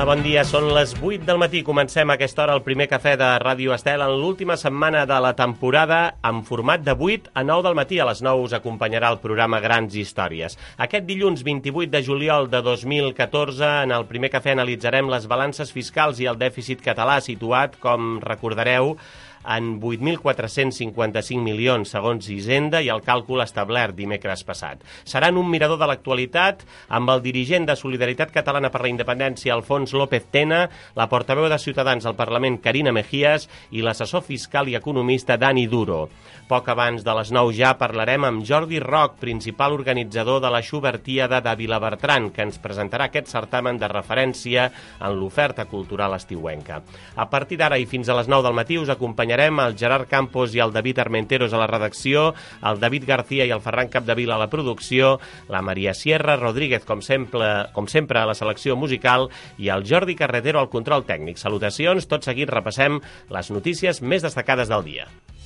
bon dia. Són les 8 del matí. Comencem a aquesta hora el primer cafè de Ràdio Estel en l'última setmana de la temporada en format de 8 a 9 del matí. A les 9 us acompanyarà el programa Grans Històries. Aquest dilluns 28 de juliol de 2014, en el primer cafè analitzarem les balances fiscals i el dèficit català situat, com recordareu, en 8.455 milions, segons Hisenda, i el càlcul establert dimecres passat. Seran un mirador de l'actualitat amb el dirigent de Solidaritat Catalana per la Independència, Alfons López Tena, la portaveu de Ciutadans al Parlament, Carina Mejías, i l'assessor fiscal i economista, Dani Duro. Poc abans de les 9 ja parlarem amb Jordi Roc, principal organitzador de la Xubertíada de Vilabertran, que ens presentarà aquest certamen de referència en l'oferta cultural estiuenca. A partir d'ara i fins a les 9 del matí us acompanyarem el Gerard Campos i el David Armenteros a la redacció, el David García i el Ferran Capdevila a la producció, la Maria Sierra Rodríguez, com sempre a la selecció musical, i el Jordi Carretero al control tècnic. Salutacions, tot seguit repassem les notícies més destacades del dia.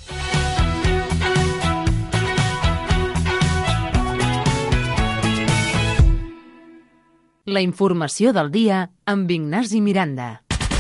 La informació del dia amb Ignasi Miranda.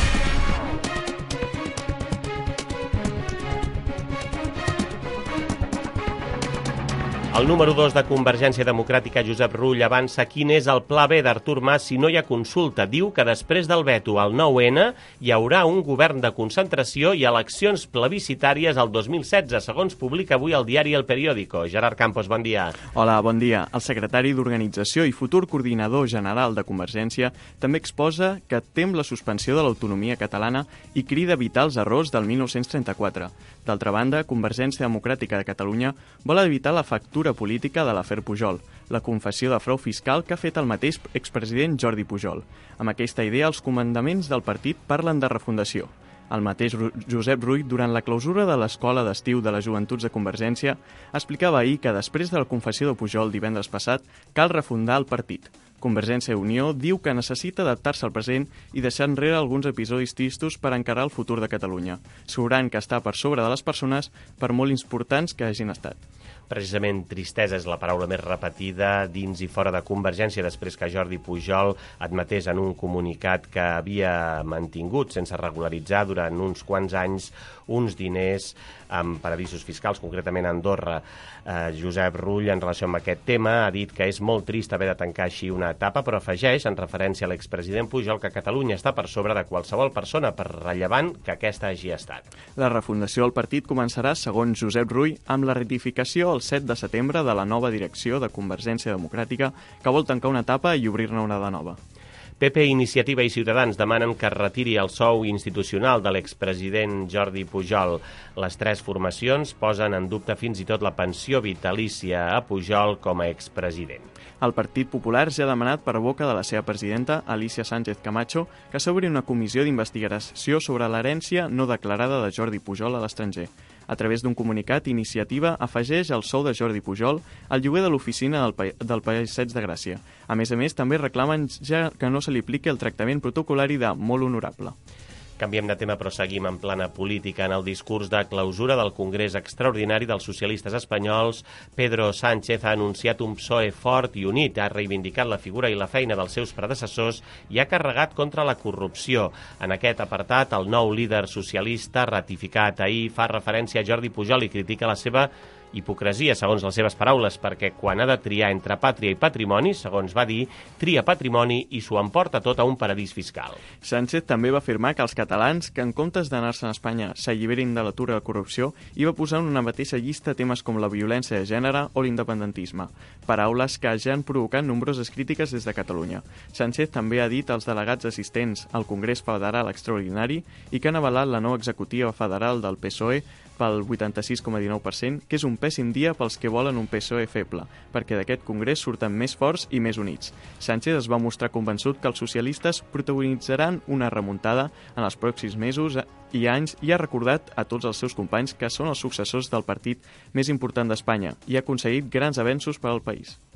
El número 2 de Convergència Democràtica, Josep Rull, avança quin és el pla B d'Artur Mas si no hi ha consulta. Diu que després del veto al 9-N hi haurà un govern de concentració i eleccions plebiscitàries al 2016, segons publica avui el diari El Periódico. Gerard Campos, bon dia. Hola, bon dia. El secretari d'Organització i futur coordinador general de Convergència també exposa que tem la suspensió de l'autonomia catalana i crida evitar els errors del 1934. D'altra banda, Convergència Democràtica de Catalunya vol evitar la factura política de l'afer Pujol, la confessió de frau fiscal que ha fet el mateix expresident Jordi Pujol. Amb aquesta idea, els comandaments del partit parlen de refundació. El mateix Josep Rull, durant la clausura de l'Escola d'Estiu de les Joventuts de Convergència, explicava ahir que després de la confessió de Pujol divendres passat, cal refundar el partit. Convergència i Unió diu que necessita adaptar-se al present i deixar enrere alguns episodis tristos per encarar el futur de Catalunya, assegurant que està per sobre de les persones per molt importants que hagin estat. Precisament tristesa és la paraula més repetida dins i fora de Convergència després que Jordi Pujol admetés en un comunicat que havia mantingut sense regularitzar durant uns quants anys uns diners en paradisos fiscals, concretament a Andorra. Josep Rull, en relació amb aquest tema, ha dit que és molt trist haver de tancar així una etapa, però afegeix, en referència a l'expresident Pujol, que Catalunya està per sobre de qualsevol persona, per rellevant que aquesta hagi estat. La refundació del partit començarà, segons Josep Rull, amb la ratificació el 7 de setembre de la nova direcció de Convergència Democràtica, que vol tancar una etapa i obrir-ne una de nova. PP, Iniciativa i Ciutadans demanen que es retiri el sou institucional de l'expresident Jordi Pujol. Les tres formacions posen en dubte fins i tot la pensió vitalícia a Pujol com a expresident. El Partit Popular ja ha demanat per boca de la seva presidenta, Alicia Sánchez Camacho, que s'obri una comissió d'investigació sobre l'herència no declarada de Jordi Pujol a l'estranger. A través d'un comunicat, Iniciativa afegeix el sou de Jordi Pujol al lloguer de l'oficina del Passeig de Gràcia. A més, també reclamen ja que no se li apliqui el tractament protocol·lari de molt honorable. Canviem de tema, però seguim en plana política. En el discurs de clausura del Congrés Extraordinari dels Socialistes Espanyols, Pedro Sánchez ha anunciat un PSOE fort i unit, ha reivindicat la figura i la feina dels seus predecessors i ha carregat contra la corrupció. En aquest apartat, el nou líder socialista, ratificat ahir, fa referència a Jordi Pujol i critica la seva hipocresia, segons les seves paraules, perquè quan ha de triar entre pàtria i patrimoni, segons va dir, tria patrimoni i s'ho emporta tot a un paradís fiscal. Sánchez també va afirmar que els catalans, que en comptes d'anar-se a Espanya s'alliberin de l'atur i la corrupció, hi va posar en una mateixa llista temes com la violència de gènere o l'independentisme, paraules que ja han provocat nombroses crítiques des de Catalunya. Sánchez també ha dit als delegats assistents al Congrés Federal Extraordinari i que han avalat la nova executiva federal del PSOE pel 86,19%, que és un pèssim dia pels que volen un PSOE feble, perquè d'aquest congrés surten més forts i més units. Sánchez es va mostrar convençut que els socialistes protagonitzaran una remuntada en els pròxims mesos i anys i ha recordat a tots els seus companys que són els successors del partit més important d'Espanya i ha aconseguit grans avenços per al país.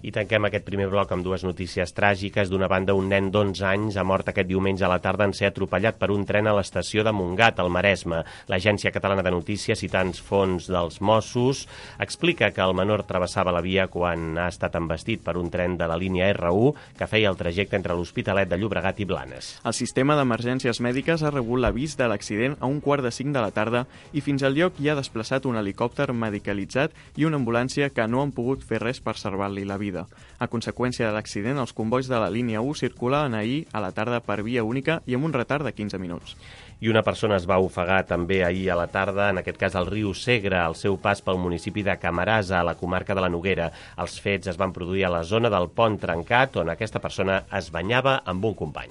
I tanquem aquest primer bloc amb dues notícies tràgiques. D'una banda, un nen d'11 anys ha mort aquest diumenge a la tarda en ser atropellat per un tren a l'estació de Montgat, al Maresme. L'Agència Catalana de Notícies, citant fons dels Mossos, explica que el menor travessava la via quan ha estat embestit per un tren de la línia R1 que feia el trajecte entre l'Hospitalet de Llobregat i Blanes. El sistema d'emergències mèdiques ha rebut l'avís de l'accident a 1:45 de la tarda i fins al lloc hi ha desplaçat un helicòpter medicalitzat i una ambulància que no han pogut fer res per salvar-li la vida. A conseqüència de l'accident, els combois de la línia 1 circulaven ahir a la tarda per via única i amb un retard de 15 minuts. I una persona es va ofegar també ahir a la tarda, en aquest cas al riu Segre, al seu pas pel municipi de Camarasa, a la comarca de la Noguera. Els fets es van produir a la zona del Pont Trencat, on aquesta persona es banyava amb un company.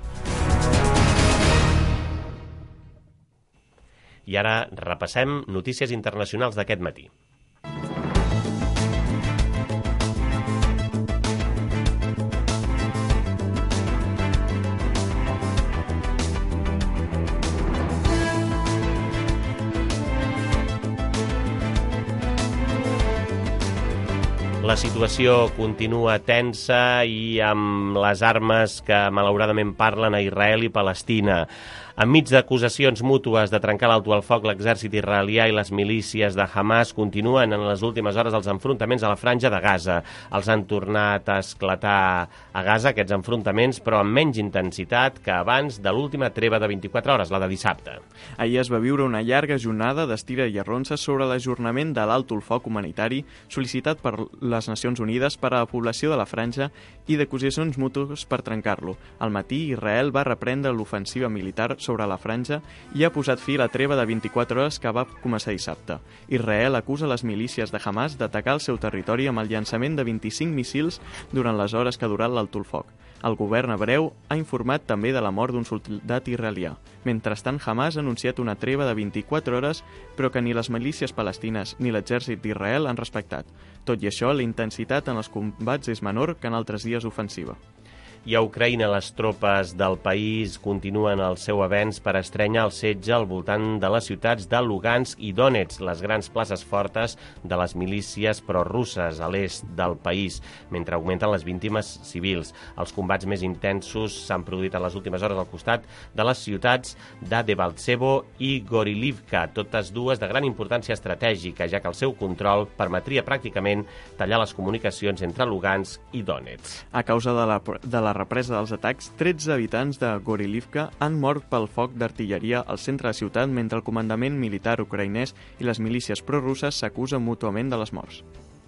I ara repassem notícies internacionals d'aquest matí. La situació continua tensa i amb les armes que malauradament parlen a Israel i Palestina. Enmig d'acusacions mútues de trencar l'alto al foc, l'exèrcit israelià i les milícies de Hamas continuen en les últimes hores els enfrontaments a la franja de Gaza. Els han tornat a esclatar a Gaza, aquests enfrontaments, però amb menys intensitat que abans de l'última treva de 24 hores, la de dissabte. Ahir es va viure una llarga jornada d'estira i arronses sobre l'ajornament de l'alto al foc humanitari sol·licitat per les Nacions Unides per a la població de la franja i d'acusacions mútues per trencar-lo. Al matí, Israel va reprendre l'ofensiva militar sobre la franja i ha posat fi a la treva de 24 hores que va començar dissabte. Israel acusa les milícies de Hamas d'atacar el seu territori amb el llançament de 25 míssils durant les hores que ha durat l'alto al foc. El govern hebreu ha informat també de la mort d'un soldat israelià. Mentrestant, Hamas ha anunciat una treva de 24 hores, però que ni les milícies palestines ni l'exèrcit d'Israel han respectat. Tot i això, la intensitat en els combats és menor que en altres dies ofensiva. I a Ucraïna les tropes del país continuen el seu avenç per estrenyar el setge al voltant de les ciutats de Lugansk i Donetsk, les grans places fortes de les milícies prorusses a l'est del país, mentre augmenten les víctimes civils. Els combats més intensos s'han produït en les últimes hores al costat de les ciutats de Debaltsevo i Gorilivka, totes dues de gran importància estratègica, ja que el seu control permetria pràcticament tallar les comunicacions entre Lugansk i Donetsk. A causa de la represa dels atacs, 13 habitants de Gorilivka han mort pel foc d'artilleria al centre de la ciutat, mentre el comandament militar ucraïnès i les milícies prorusses s'acusen mútuament de les morts.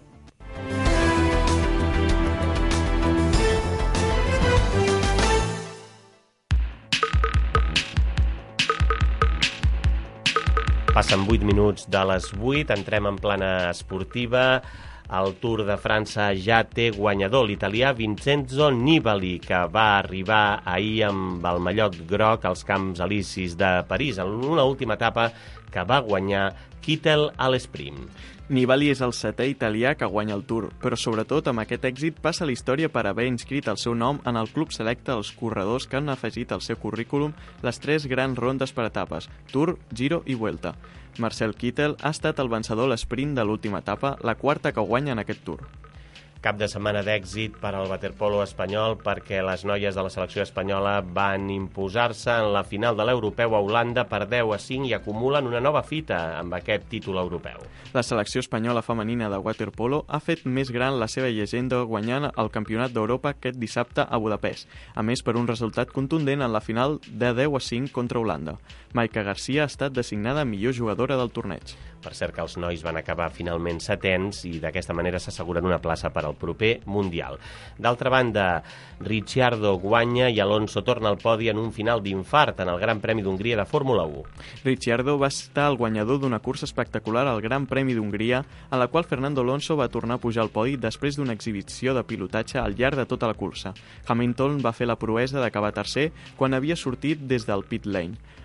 Passen 8 minuts de les 8, entrem en plana esportiva. El Tour de França ja té guanyador, l'italià Vincenzo Nibali, que va arribar ahir amb el mallot groc als Camps Elisis de París, en una última etapa que va guanyar Kittel a l'esprint. Nibali és el 7è italià que guanya el Tour, però sobretot amb aquest èxit passa a la història per haver inscrit el seu nom en el club selecte dels corredors que han afegit al seu currículum les 3 grans rondes per etapes, Tour, Giro i Vuelta. Marcel Kittel ha estat el vencedor a l'esprint de l'última etapa, la 4ª que guanya en aquest Tour. Cap de setmana d'èxit per al waterpolo espanyol perquè les noies de la selecció espanyola van imposar-se en la final de l'europeu a Holanda per 10-5 i acumulen una nova fita amb aquest títol europeu. La selecció espanyola femenina de waterpolo ha fet més gran la seva llegenda guanyant el Campionat d'Europa aquest dissabte a Budapest, a més per un resultat contundent en la final de 10-5 contra Holanda. Maika Garcia ha estat designada millor jugadora del torneig. Per cert que els nois van acabar finalment setens i d'aquesta manera s'asseguren una plaça per al proper Mundial. D'altra banda, Ricciardo guanya i Alonso torna al podi en un final d'infart en el Gran Premi d'Hongria de Fórmula 1. Ricciardo va estar el guanyador d'una cursa espectacular al Gran Premi d'Hongria, en la qual Fernando Alonso va tornar a pujar al podi després d'una exhibició de pilotatge al llarg de tota la cursa. Hamilton va fer la proesa d'acabar tercer quan havia sortit des del pit lane.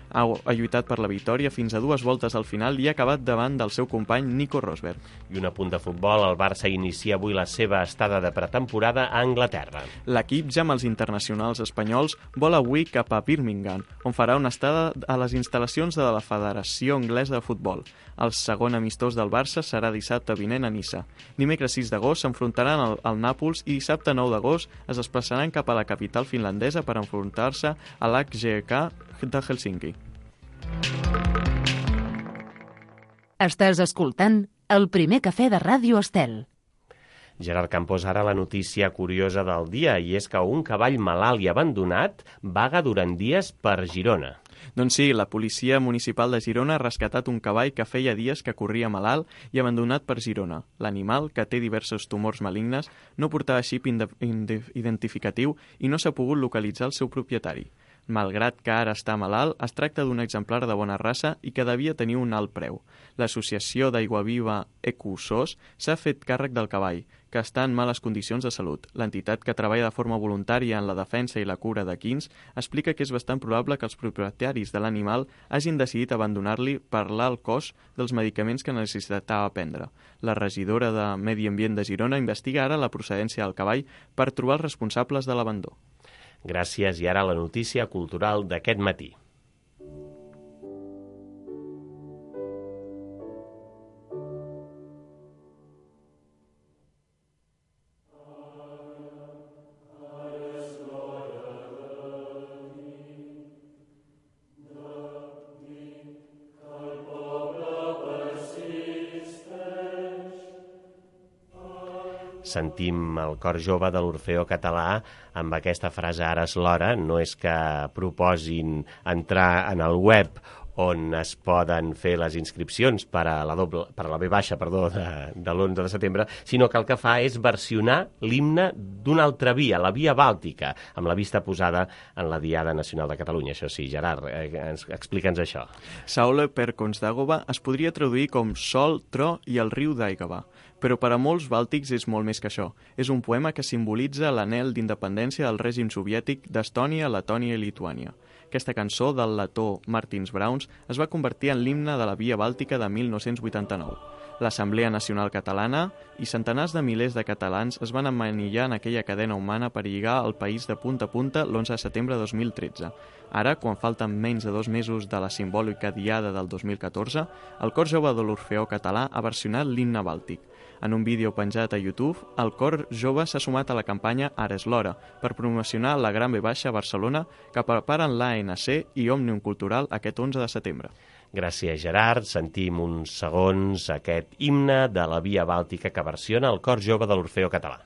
Ha lluitat per la victòria fins a 2 voltes al final i ha acabat davant del seu company Nico Rosberg. I un apunt de futbol, el Barça inicia avui la seva estada de pretemporada a Anglaterra. L'equip, ja amb els internacionals espanyols, vol avui cap a Birmingham, on farà una estada a les instal·lacions de la Federació Anglesa de Futbol. El segon amistós del Barça serà dissabte vinent a Niça. Dimecres 6 d'agost s'enfrontaran al Nàpols i dissabte 9 d'agost es desplaçaran cap a la capital finlandesa per enfrontar-se a l'HJK de Helsinki. Estàs escoltant el primer cafè de Ràdio Estel. Gerard Campos, ara la notícia curiosa del dia, i és que un cavall malalt i abandonat vaga durant dies per Girona. Doncs sí, la policia municipal de Girona ha rescatat un cavall que feia dies que corria malalt i abandonat per Girona. L'animal, que té diversos tumors malignes, no portava xip identificatiu i no s'ha pogut localitzar el seu propietari. Malgrat que ara està malalt, es tracta d'un exemplar de bona raça i que devia tenir un alt preu. L'associació d'Aiguaviva Ecosos s'ha fet càrrec del cavall, que està en males condicions de salut. L'entitat, que treballa de forma voluntària en la defensa i la cura d'equins, explica que és bastant probable que els propietaris de l'animal hagin decidit abandonar-li per l'alt cost dels medicaments que necessitava prendre. La regidora de Medi Ambient de Girona investiga ara la procedència del cavall per trobar els responsables de l'abandó. Gràcies, i ara la notícia cultural d'aquest matí. Sentim el cor jove de l'Orfeó Català amb aquesta frase "ara és l'hora". No és que proposin entrar en el web on es poden fer les inscripcions per a la V baixa de l'11 de setembre, sinó que el que fa és versionar l'himne d'una altra via, la Via Bàltica, amb la vista posada en la Diada Nacional de Catalunya. Això sí, Gerard, explica'ns això. Saule per Consdàgova es podria traduir com Sol, Tro i el riu d'Àigava, però per a molts bàltics és molt més que això. És un poema que simbolitza l'anhel d'independència del règim soviètic d'Estònia, Letònia i Lituània. Aquesta cançó del letó Martins Brauns es va convertir en l'himne de la Via Bàltica de 1989. L'Assemblea Nacional Catalana i centenars de milers de catalans es van emmanillar en aquella cadena humana per lligar el país de punta a punta l'11 de setembre de 2013. Ara, quan falten menys de 2 mesos de la simbòlica Diada del 2014, el cor jove de l'Orfeó Català ha versionat l'himne bàltic. En un vídeo penjat a YouTube, el cor jove s'ha sumat a la campanya Ara és l'hora per promocionar la Gran V baixa a Barcelona que preparen l'ANC i Òmnium Cultural aquest 11 de setembre. Gràcies, Gerard. Sentim uns segons aquest himne de la Via Bàltica que versiona el cor jove de l'Orfeó Català.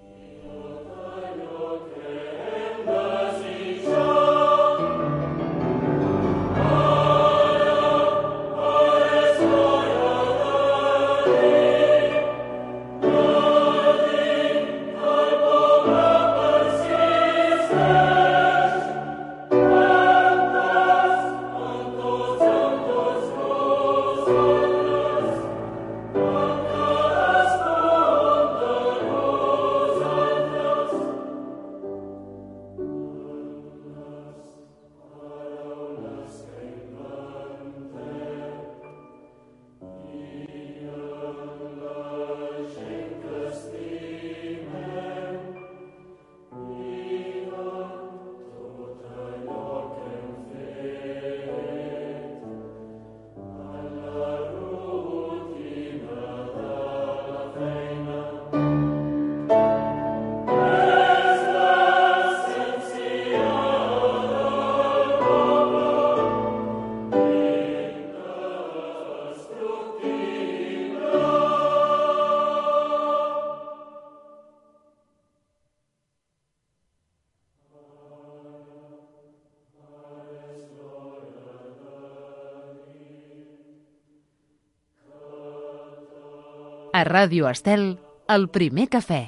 A Ràdio Estel, el primer cafè.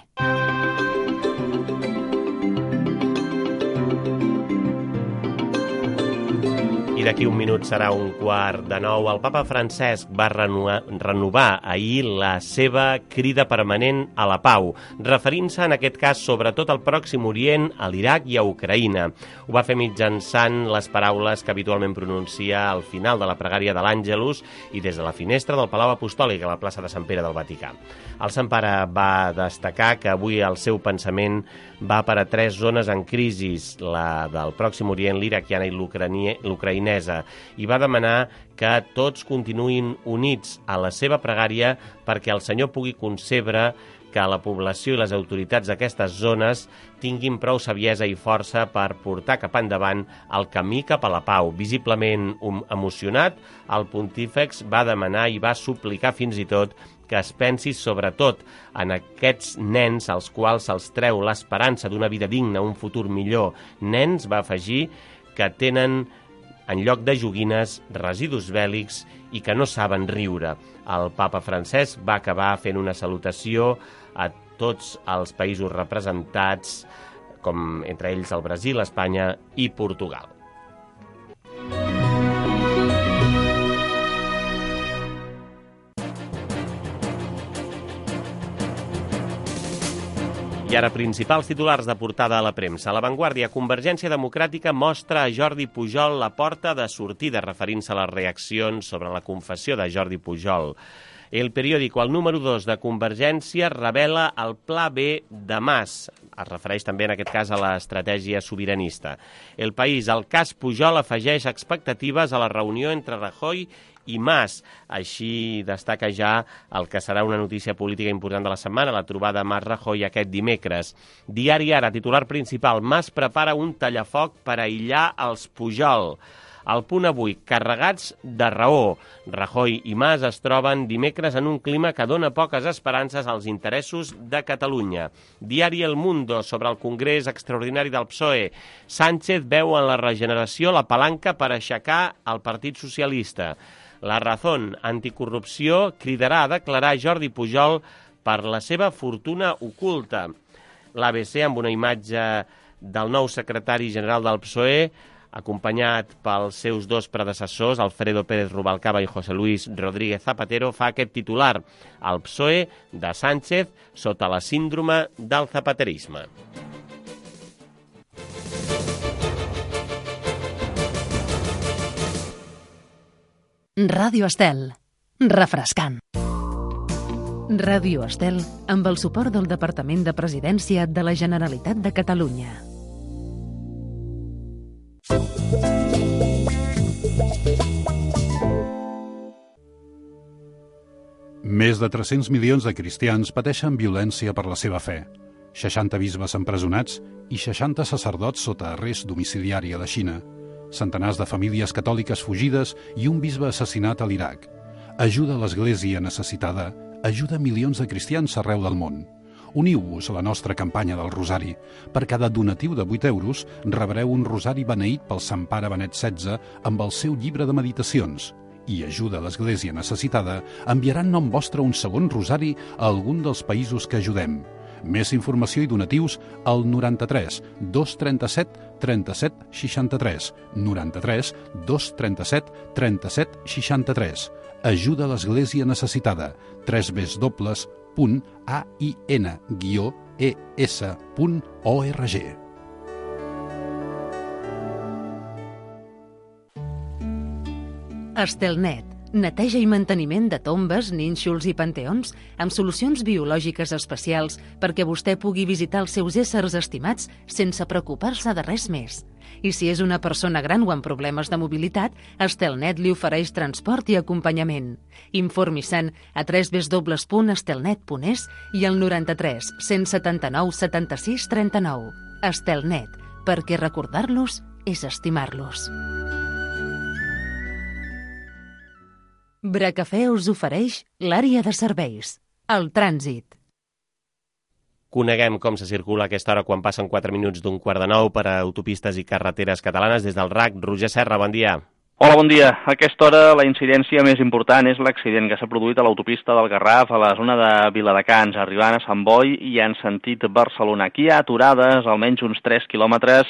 I d'aquí un minut serà 8:45. El papa Francesc va renovar ahir la seva crida permanent a la pau, referint-se en aquest cas sobretot al Pròxim Orient, a l'Iraq i a Ucraïna. Ho va fer mitjançant les paraules que habitualment pronuncia al final de la pregària de l'Àngelus i des de la finestra del Palau Apostòlic a la plaça de Sant Pere del Vaticà. El Sant Pare va destacar que avui el seu pensament va per a 3 zones en crisi, la del Pròxim Orient, l'iraquiana i l'ucraïnesa, i va demanar que tots continuïn units a la seva pregària perquè el Senyor pugui concebre que la població i les autoritats d'aquestes zones tinguin prou saviesa i força per portar cap endavant el camí cap a la pau. Visiblement emocionat, el pontífex va demanar i va suplicar fins i tot que es pensi sobretot en aquests nens als quals se'ls treu l'esperança d'una vida digna, un futur millor. Nens, va afegir, que tenen en lloc de joguines, residus bèl·lics i que no saben riure. El papa Francesc va acabar fent una salutació a tots els països representats, com entre ells el Brasil, Espanya i Portugal. I ara, principals titulars de portada a la premsa. A La Vanguardia, Convergència Democràtica mostra a Jordi Pujol la porta de sortida, referint-se a les reaccions sobre la confessió de Jordi Pujol. El periòdico, el número 2 de Convergència, revela el pla B de Mas. Es refereix també, en aquest cas, a l'estratègia sobiranista. El País, el cas Pujol afegeix expectatives a la reunió entre Rajoy i Mas. Així destaca ja el que serà una notícia política important de la setmana, la trobada Mas-Rajoy aquest dimecres. Diari Ara, titular principal, Mas prepara un tallafoc per aïllar els Pujol. Al Punt Avui, carregats de raó. Rajoy i Mas es troben dimecres en un clima que dona poques esperances als interessos de Catalunya. Diari El Mundo, sobre el Congrés Extraordinari del PSOE. Sánchez veu en la regeneració la palanca per aixecar el Partit Socialista. La Razón, anticorrupció, cridarà a declarar Jordi Pujol per la seva fortuna oculta. L'ABC, amb una imatge del nou secretari general del PSOE, acompanyat pels seus 2 predecessors, Alfredo Pérez Rubalcaba i José Luis Rodríguez Zapatero, fa aquest titular: el PSOE de Sánchez sota la síndrome del zapaterisme. Ràdio Estel. Refrescant. Ràdio Estel amb el suport del Departament de Presidència de la Generalitat de Catalunya. Més de 300 milions de cristians pateixen violència per la seva fe. 60 bisbes empresonats i 60 sacerdots sota arrest domiciliari a la Xina. Centenars de famílies catòliques fugides i un bisbe assassinat a l'Iraq. Ajuda a l'Església necessitada, ajuda milions de cristians arreu del món. Uniu-vos a la nostra campanya del Rosari. Per cada donatiu de 8 euros rebreu un rosari beneït pel Sant Pare Benet XVI amb el seu llibre de meditacions. I ajuda a l'Església necessitada enviarà en nom vostre un segon rosari a algun dels països que ajudem. Més informació i donatius al 93 237 37 63. 93 237 37 63. Ajuda a l'Església necessitada. www.ain-es.org. Estelnet. Neteja i manteniment de tombes, nínxols i panteons amb solucions biològiques especials perquè vostè pugui visitar els seus éssers estimats sense preocupar-se de res més. I si és una persona gran o amb problemes de mobilitat, Estelnet li ofereix transport i acompanyament. Informi-se'n a www.estelnet.es i al 93 179 76 39. Estelnet, perquè recordar-los és estimar-los. Bracafè us ofereix l'àrea de serveis, el trànsit. Coneguem com se circula a aquesta hora quan passen 4 minuts d'un 8:45 per a autopistes i carreteres catalanes. Des del RAC, Roger Serra, bon dia. Hola, bon dia. A aquesta hora la incidència més important és l'accident que s'ha produït a l'autopista del Garraf, a la zona de Viladecans, arribant a Sant Boi i en sentit Barcelona. Aquí hi ha aturades almenys uns 3 quilòmetres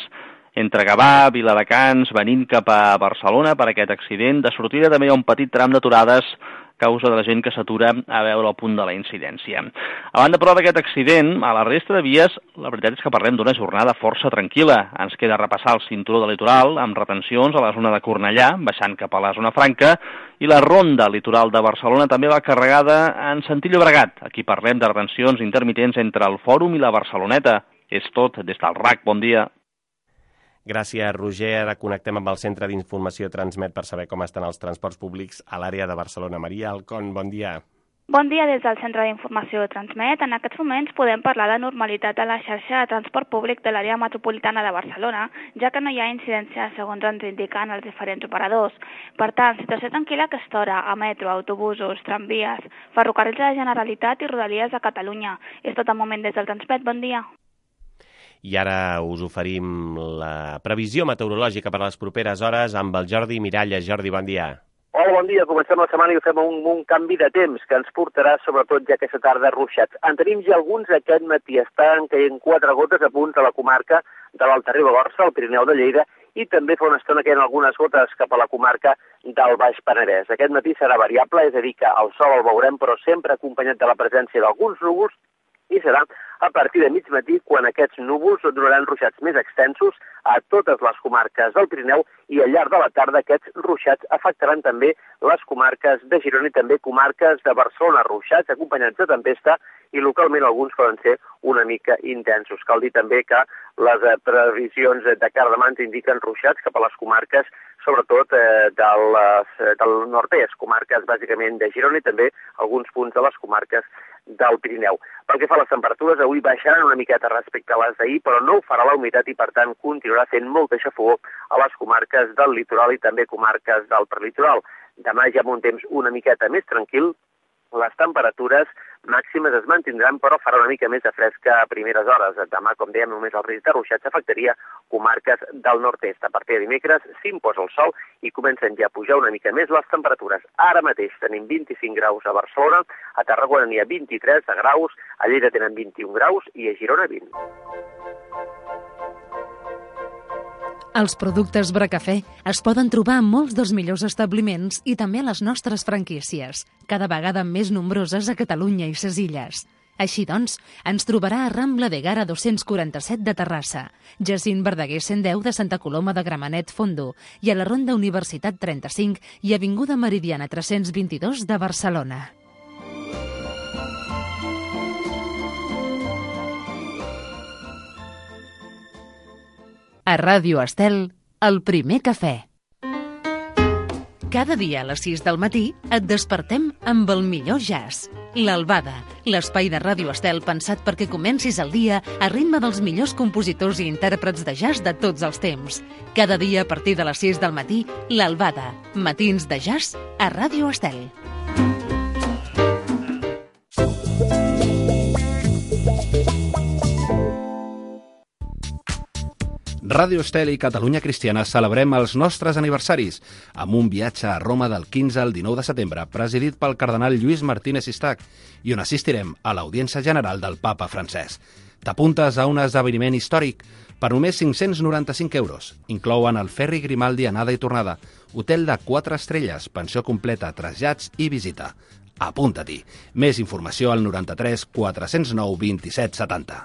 entre Gavà, Viladecans, venint cap a Barcelona per aquest accident. De sortida també hi ha un petit tram d'aturades a causa de la gent que s'atura a veure el punt de la incidència. A banda, però, d'aquest accident, a la resta de vies, la veritat és que parlem d'una jornada força tranquil·la. Ens queda repassar el cinturó de litoral, amb retencions a la zona de Cornellà, baixant cap a la zona franca, i la ronda litoral de Barcelona també va carregada en sentit Llobregat. Aquí parlem de retencions intermitents entre el Fòrum i la Barceloneta. És tot des del RAC. Bon dia. Gràcies, Roger. Ara connectem amb el Centre d'Informació Transmet per saber com estan els transports públics a l'àrea de Barcelona. Maria Alcón, bon dia. Bon dia des del Centre d'Informació Transmet. En aquests moments podem parlar de normalitat a la xarxa de transport públic de l'àrea metropolitana de Barcelona, ja que no hi ha incidència segons ens indiquen els diferents operadors. Per tant, situació tranquil·la a aquesta hora a metro, autobusos, tramvies, ferrocarrils de la Generalitat i rodalies de Catalunya. És tot el moment des del Transmet. Bon dia. I ara us oferim la previsió meteorològica per a les properes hores amb el Jordi Miralles. Jordi, bon dia. Hola, bon dia. Comencem la setmana i fem un canvi de temps que ens portarà, sobretot ja aquesta tarda, ruixats. En tenim ja alguns aquest matí. Estan caient 4 gotes a punts de la comarca de l'Alta Ribagorça, al Pirineu de Lleida, i també fa una estona caient algunes gotes cap a la comarca del Baix Penedès. Aquest matí serà variable, és a dir, que el sol el veurem, però sempre acompanyat de la presència d'alguns núvols, i serà a partir de mig matí quan aquests núvols donaran ruixats més extensos a totes les comarques del Pirineu i al llarg de la tarda aquests ruixats afectaran també les comarques de Girona i també comarques de Barcelona, ruixats acompanyats de tempesta i localment alguns poden ser una mica intensos. Cal dir també que les previsions de cara demà ens indiquen ruixats cap a les comarques sobretot del nord-est, comarques bàsicament de Girona i també alguns punts de les comarques del Pirineu. Pel que fa a les temperatures, avui baixaran una miqueta respecte a les d'ahir, però no ho farà la humitat i, per tant, continuarà fent molta xafogor a les comarques del litoral i també comarques del prelitoral. Demà ja amb un temps una miqueta més tranquil, les temperatures màximes es mantindran, però farà una mica més de fresca a primeres hores. Demà, com dèiem, només el risc de ruixats afectaria comarques del nord-est. A partir de dimecres s'imposa el sol i comencen ja a pujar una mica més les temperatures. Ara mateix tenim 25 graus a Barcelona, a Tarragona n'hi ha 23 graus, a Lleida tenen 21 graus i a Girona 20. Els productes Bracafè es poden trobar en molts dels millors establiments i també a les nostres franquícies, cada vegada més nombroses a Catalunya i ses illes. Així doncs, ens trobarà a Rambla de Gara 247 de Terrassa, Jacint Verdaguer 110 de Santa Coloma de Gramenet Fondo i a la Ronda Universitat 35 i Avinguda Meridiana 322 de Barcelona. A Ràdio Estel, el primer cafè. Cada dia a les 6 del matí et despertem amb el millor jazz. L'Albada, l'espai de Ràdio Estel pensat perquè comencis el dia a ritme dels millors compositors i intèrprets de jazz de tots els temps. Cada dia a partir de les 6 del matí, l'Albada, matins de jazz a Ràdio Estel. Ràdio Estel i Catalunya Cristiana celebrem els nostres aniversaris amb un viatge a Roma del 15 al 19 de setembre presidit pel cardenal Lluís Martínez Sistac i on assistirem a l'audiència general del papa francès. T'apuntes a un esdeveniment històric per només 595 euros. Inclouen el ferri Grimaldi anada i tornada, hotel de 4 estrelles, pensió completa, trasllats i visita. Apunta-t'hi. Més informació al 93 409 27 70.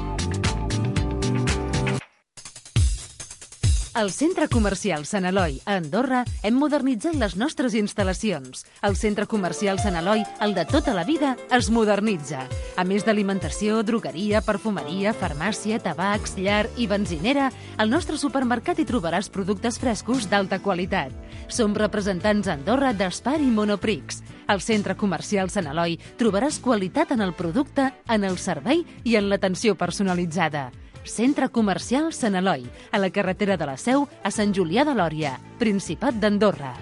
Al Centre Comercial Sant Eloi, a Andorra, hem modernitzat les nostres instal·lacions. El Centre Comercial Sant Eloi, el de tota la vida, es modernitza. A més d'alimentació, drogueria, perfumeria, farmàcia, tabacs, llar i benzinera, al nostre supermercat hi trobaràs productes frescos d'alta qualitat. Som representants a Andorra d'Espar i Monoprix. Al Centre Comercial Sant Eloi trobaràs qualitat en el producte, en el servei i en l'atenció personalitzada. Centre Comercial Sant Eloi, a la carretera de la Seu, a Sant Julià de Lòria, Principat d'Andorra.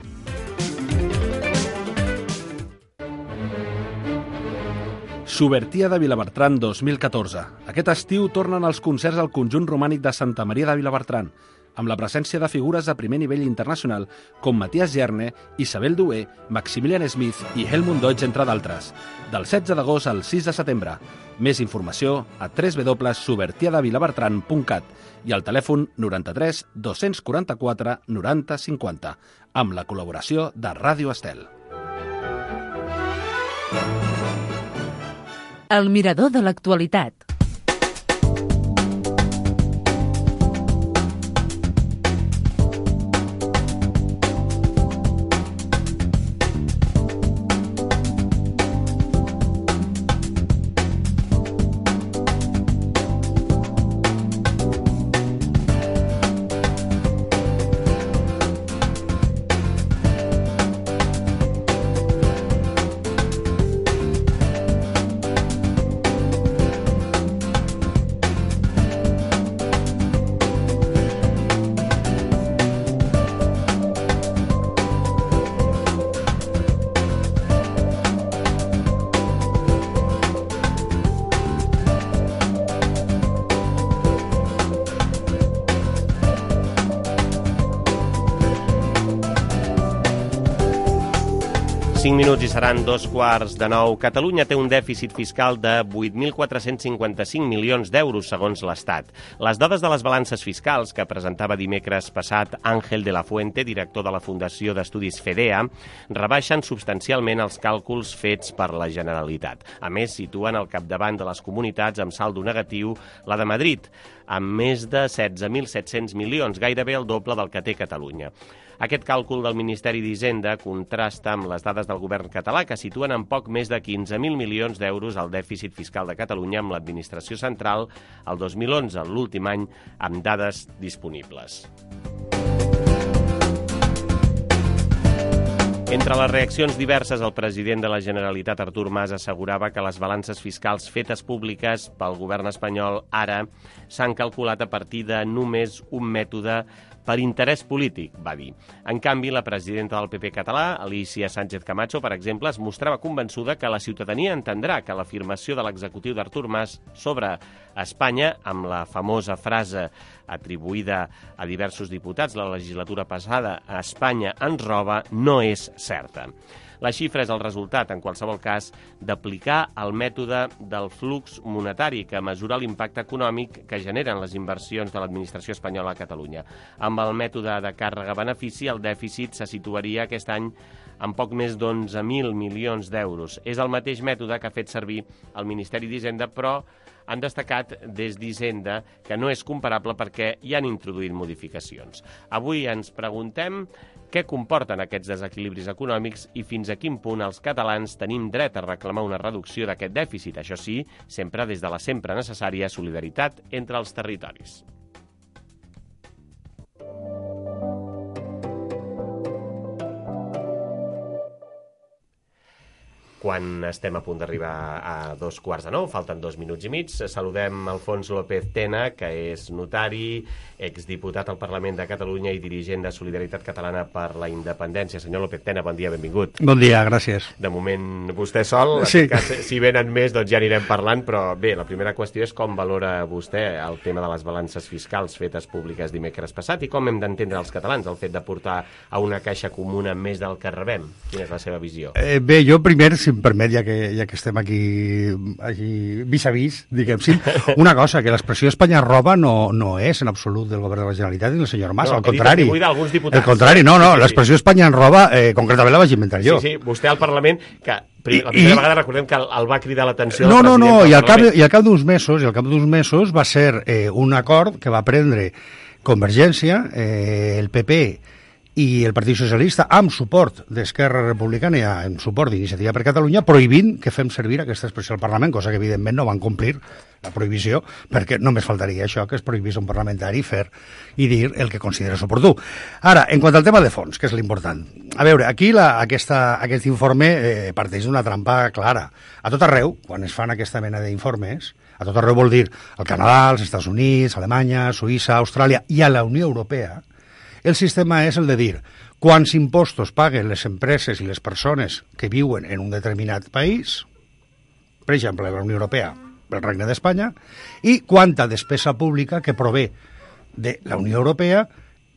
Subertia de Vilabertran 2014. Aquest estiu tornen els concerts al conjunt romànic de Santa Maria de Vilabertran. amb la presència de figures de primer nivell internacional com Matías Gerne, Isabel Dué, Maximilian Smith i Helmut Deutsch, entre d'altres. Del 16 d'agost al 6 de setembre. Més informació a www.subertiadavilabertran.cat i al telèfon 93 244 90 50, amb la col·laboració de Ràdio Estel. El mirador de l'actualitat. Minuts i seran 8:45. Catalunya té un dèficit fiscal de 8.455 milions d'euros, segons l'Estat. Les dades de les balances fiscals que presentava dimecres passat Ángel de la Fuente, director de la Fundació d'Estudis FEDEA, rebaixen substancialment els càlculs fets per la Generalitat. A més, situen al capdavant de les comunitats amb saldo negatiu la de Madrid, amb més de 16.700 milions, gairebé el doble del que té Catalunya. Aquest càlcul del Ministeri d'Hisenda contrasta amb les dades del govern català, que situen en poc més de 15.000 milions d'euros el dèficit fiscal de Catalunya amb l'administració central el 2011, l'últim any amb dades disponibles. Entre les reaccions diverses, el president de la Generalitat, Artur Mas, assegurava que les balances fiscals fetes públiques pel govern espanyol ara s'han calculat a partir de només un mètode per interès polític, va dir. En canvi, la presidenta del PP català, Alicia Sánchez Camacho, per exemple, es mostrava convençuda que la ciutadania entendrà que l'afirmació de l'executiu d'Artur Mas sobre Espanya, amb la famosa frase atribuïda a diversos diputats la legislatura passada, Espanya ens roba, no és certa. La xifra és el resultat, en qualsevol cas, d'aplicar el mètode del flux monetari que mesura l'impacte econòmic que generen les inversions de l'administració espanyola a Catalunya. Amb el mètode de càrrega-benefici, el dèficit se situaria aquest any en poc més d'11.000 milions d'euros. És el mateix mètode que ha fet servir el Ministeri d'Hisenda, però han destacat des d'Hisenda que no és comparable perquè hi han introduït modificacions. Avui ens preguntem què comporten aquests desequilibris econòmics i fins a quin punt els catalans tenim dret a reclamar una reducció d'aquest dèficit, això sí, sempre des de la sempre necessària solidaritat entre els territoris. Quan estem a punt d'arribar a 8:45, falten 2 minuts i mig, saludem Alfons López Tena, que és notari, exdiputat al Parlament de Catalunya i dirigent de Solidaritat Catalana per la Independència. Senyor López Tena, bon dia, benvingut. Bon dia, gràcies. De moment vostè sol, sí. Si venen més doncs ja anirem parlant, però bé, la primera qüestió és com valora vostè el tema de les balances fiscals fetes públiques dimecres passat i com hem d'entendre els catalans el fet de portar a una caixa comuna més del que rebem. Quina és la seva visió? Bé, jo primer, si em permet, ja que estem aquí vis a vis, diguem-si, una cosa, que l'expressió Espanya roba no és en absolut del govern de la Generalitat ni del senyor Mas, al contrari. Al contrari, no, l'expressió Espanya en roba, concretament la vaig inventar jo. Sí, vostè al Parlament, que la primera vegada recordem que el va cridar l'atenció del president del Parlament. I al cap d'uns mesos va ser un acord que va prendre Convergència, el PP i el Partit Socialista, amb suport d'Esquerra Republicana i amb suport d'Iniciativa per Catalunya, prohibint que fem servir aquesta expressió al Parlament, cosa que evidentment no van complir la prohibició, perquè només faltaria això, que es prohibís un parlamentari fer i dir el que consideres oportú. Ara, en quant al tema de fons, que és l'important. A veure, aquí aquest informe parteix d'una trampa clara. A tot arreu, quan es fan aquesta mena d'informes, a tot arreu vol dir el Canadà, els Estats Units, Alemanya, Suïssa, Austràlia i a la Unió Europea, el sistema és el de dir quants impostos paguen les empreses i les persones que viuen en un determinat país, per exemple, la Unió Europea, el Regne d'Espanya, i quanta despesa pública que prové de la Unió Europea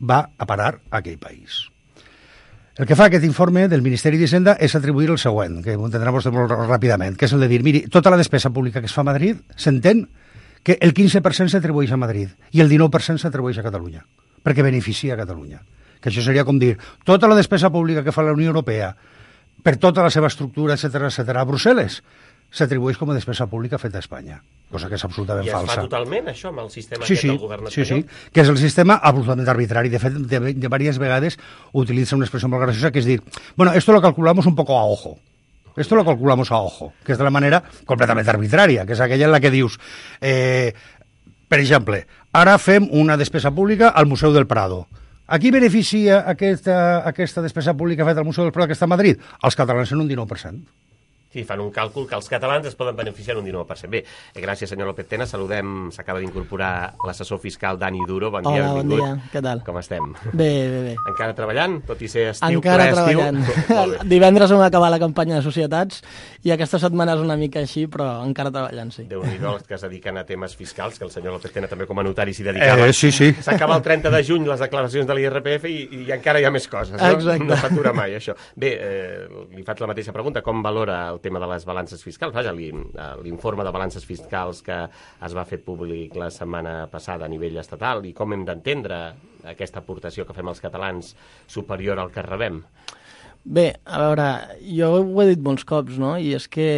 va a parar a aquell país. El que fa aquest informe del Ministeri d'Hisenda és atribuir el següent, que ho entendrà vostè molt ràpidament, que és el de dir, miri, tota la despesa pública que es fa a Madrid, s'entén que el 15% s'atribueix a Madrid i el 19% s'atribueix a Catalunya, perquè beneficia a Catalunya. Que això seria com dir, tota la despesa pública que fa la Unió Europea per tota la seva estructura, etc a Brussel·les, s'atribueix com a despesa pública feta a Espanya, cosa que és absolutament falsa. I es fa totalment, això, amb el sistema aquest del govern espanyol? Sí, que és el sistema absolutament arbitrari. De fet, de diverses vegades utilitza una expressió molt graciosa, que és dir, bueno, esto lo calculamos un poco a ojo. Esto lo calculamos a ojo, que és de la manera completament arbitrària, que és aquella en la que dius, per exemple, ara fem una despesa pública al Museu del Prado. A qui beneficia aquesta despesa pública feta al Museu del Prado que està a Madrid? Els catalans en un 19%. Sí, fan un càlcul que els catalans es poden beneficiar un 19%. Bé, gràcies, senyor López Tena. Saludem, s'acaba d'incorporar l'assessor fiscal Dani Duro. Bon dia, benvingut. Hola, bon dia. Què tal? Com estem? Bé. Encara treballant, tot i ser estiu, encara treballant. Divendres vam acabar la campanya de societats i aquesta setmana és una mica així, però encara treballant, sí. Déu-n'hi-do, els que es dediquen a temes fiscals, que el senyor López Tena també com a notari s'hi dedicava. Sí. S'acaba el 30 de juny les declaracions de l'IRPF i encara hi ha més coses, no? Exacte. No s'atura mai, això. Bé, li faig la mateixa pregunta. Com valora el tema de les balances fiscals? Vaja, l'informe de balances fiscals que es va fer públic la setmana passada a nivell estatal, i com hem d'entendre aquesta aportació que fem els catalans superior al que rebem? Bé, a veure, jo ho he dit molts cops, no? I és que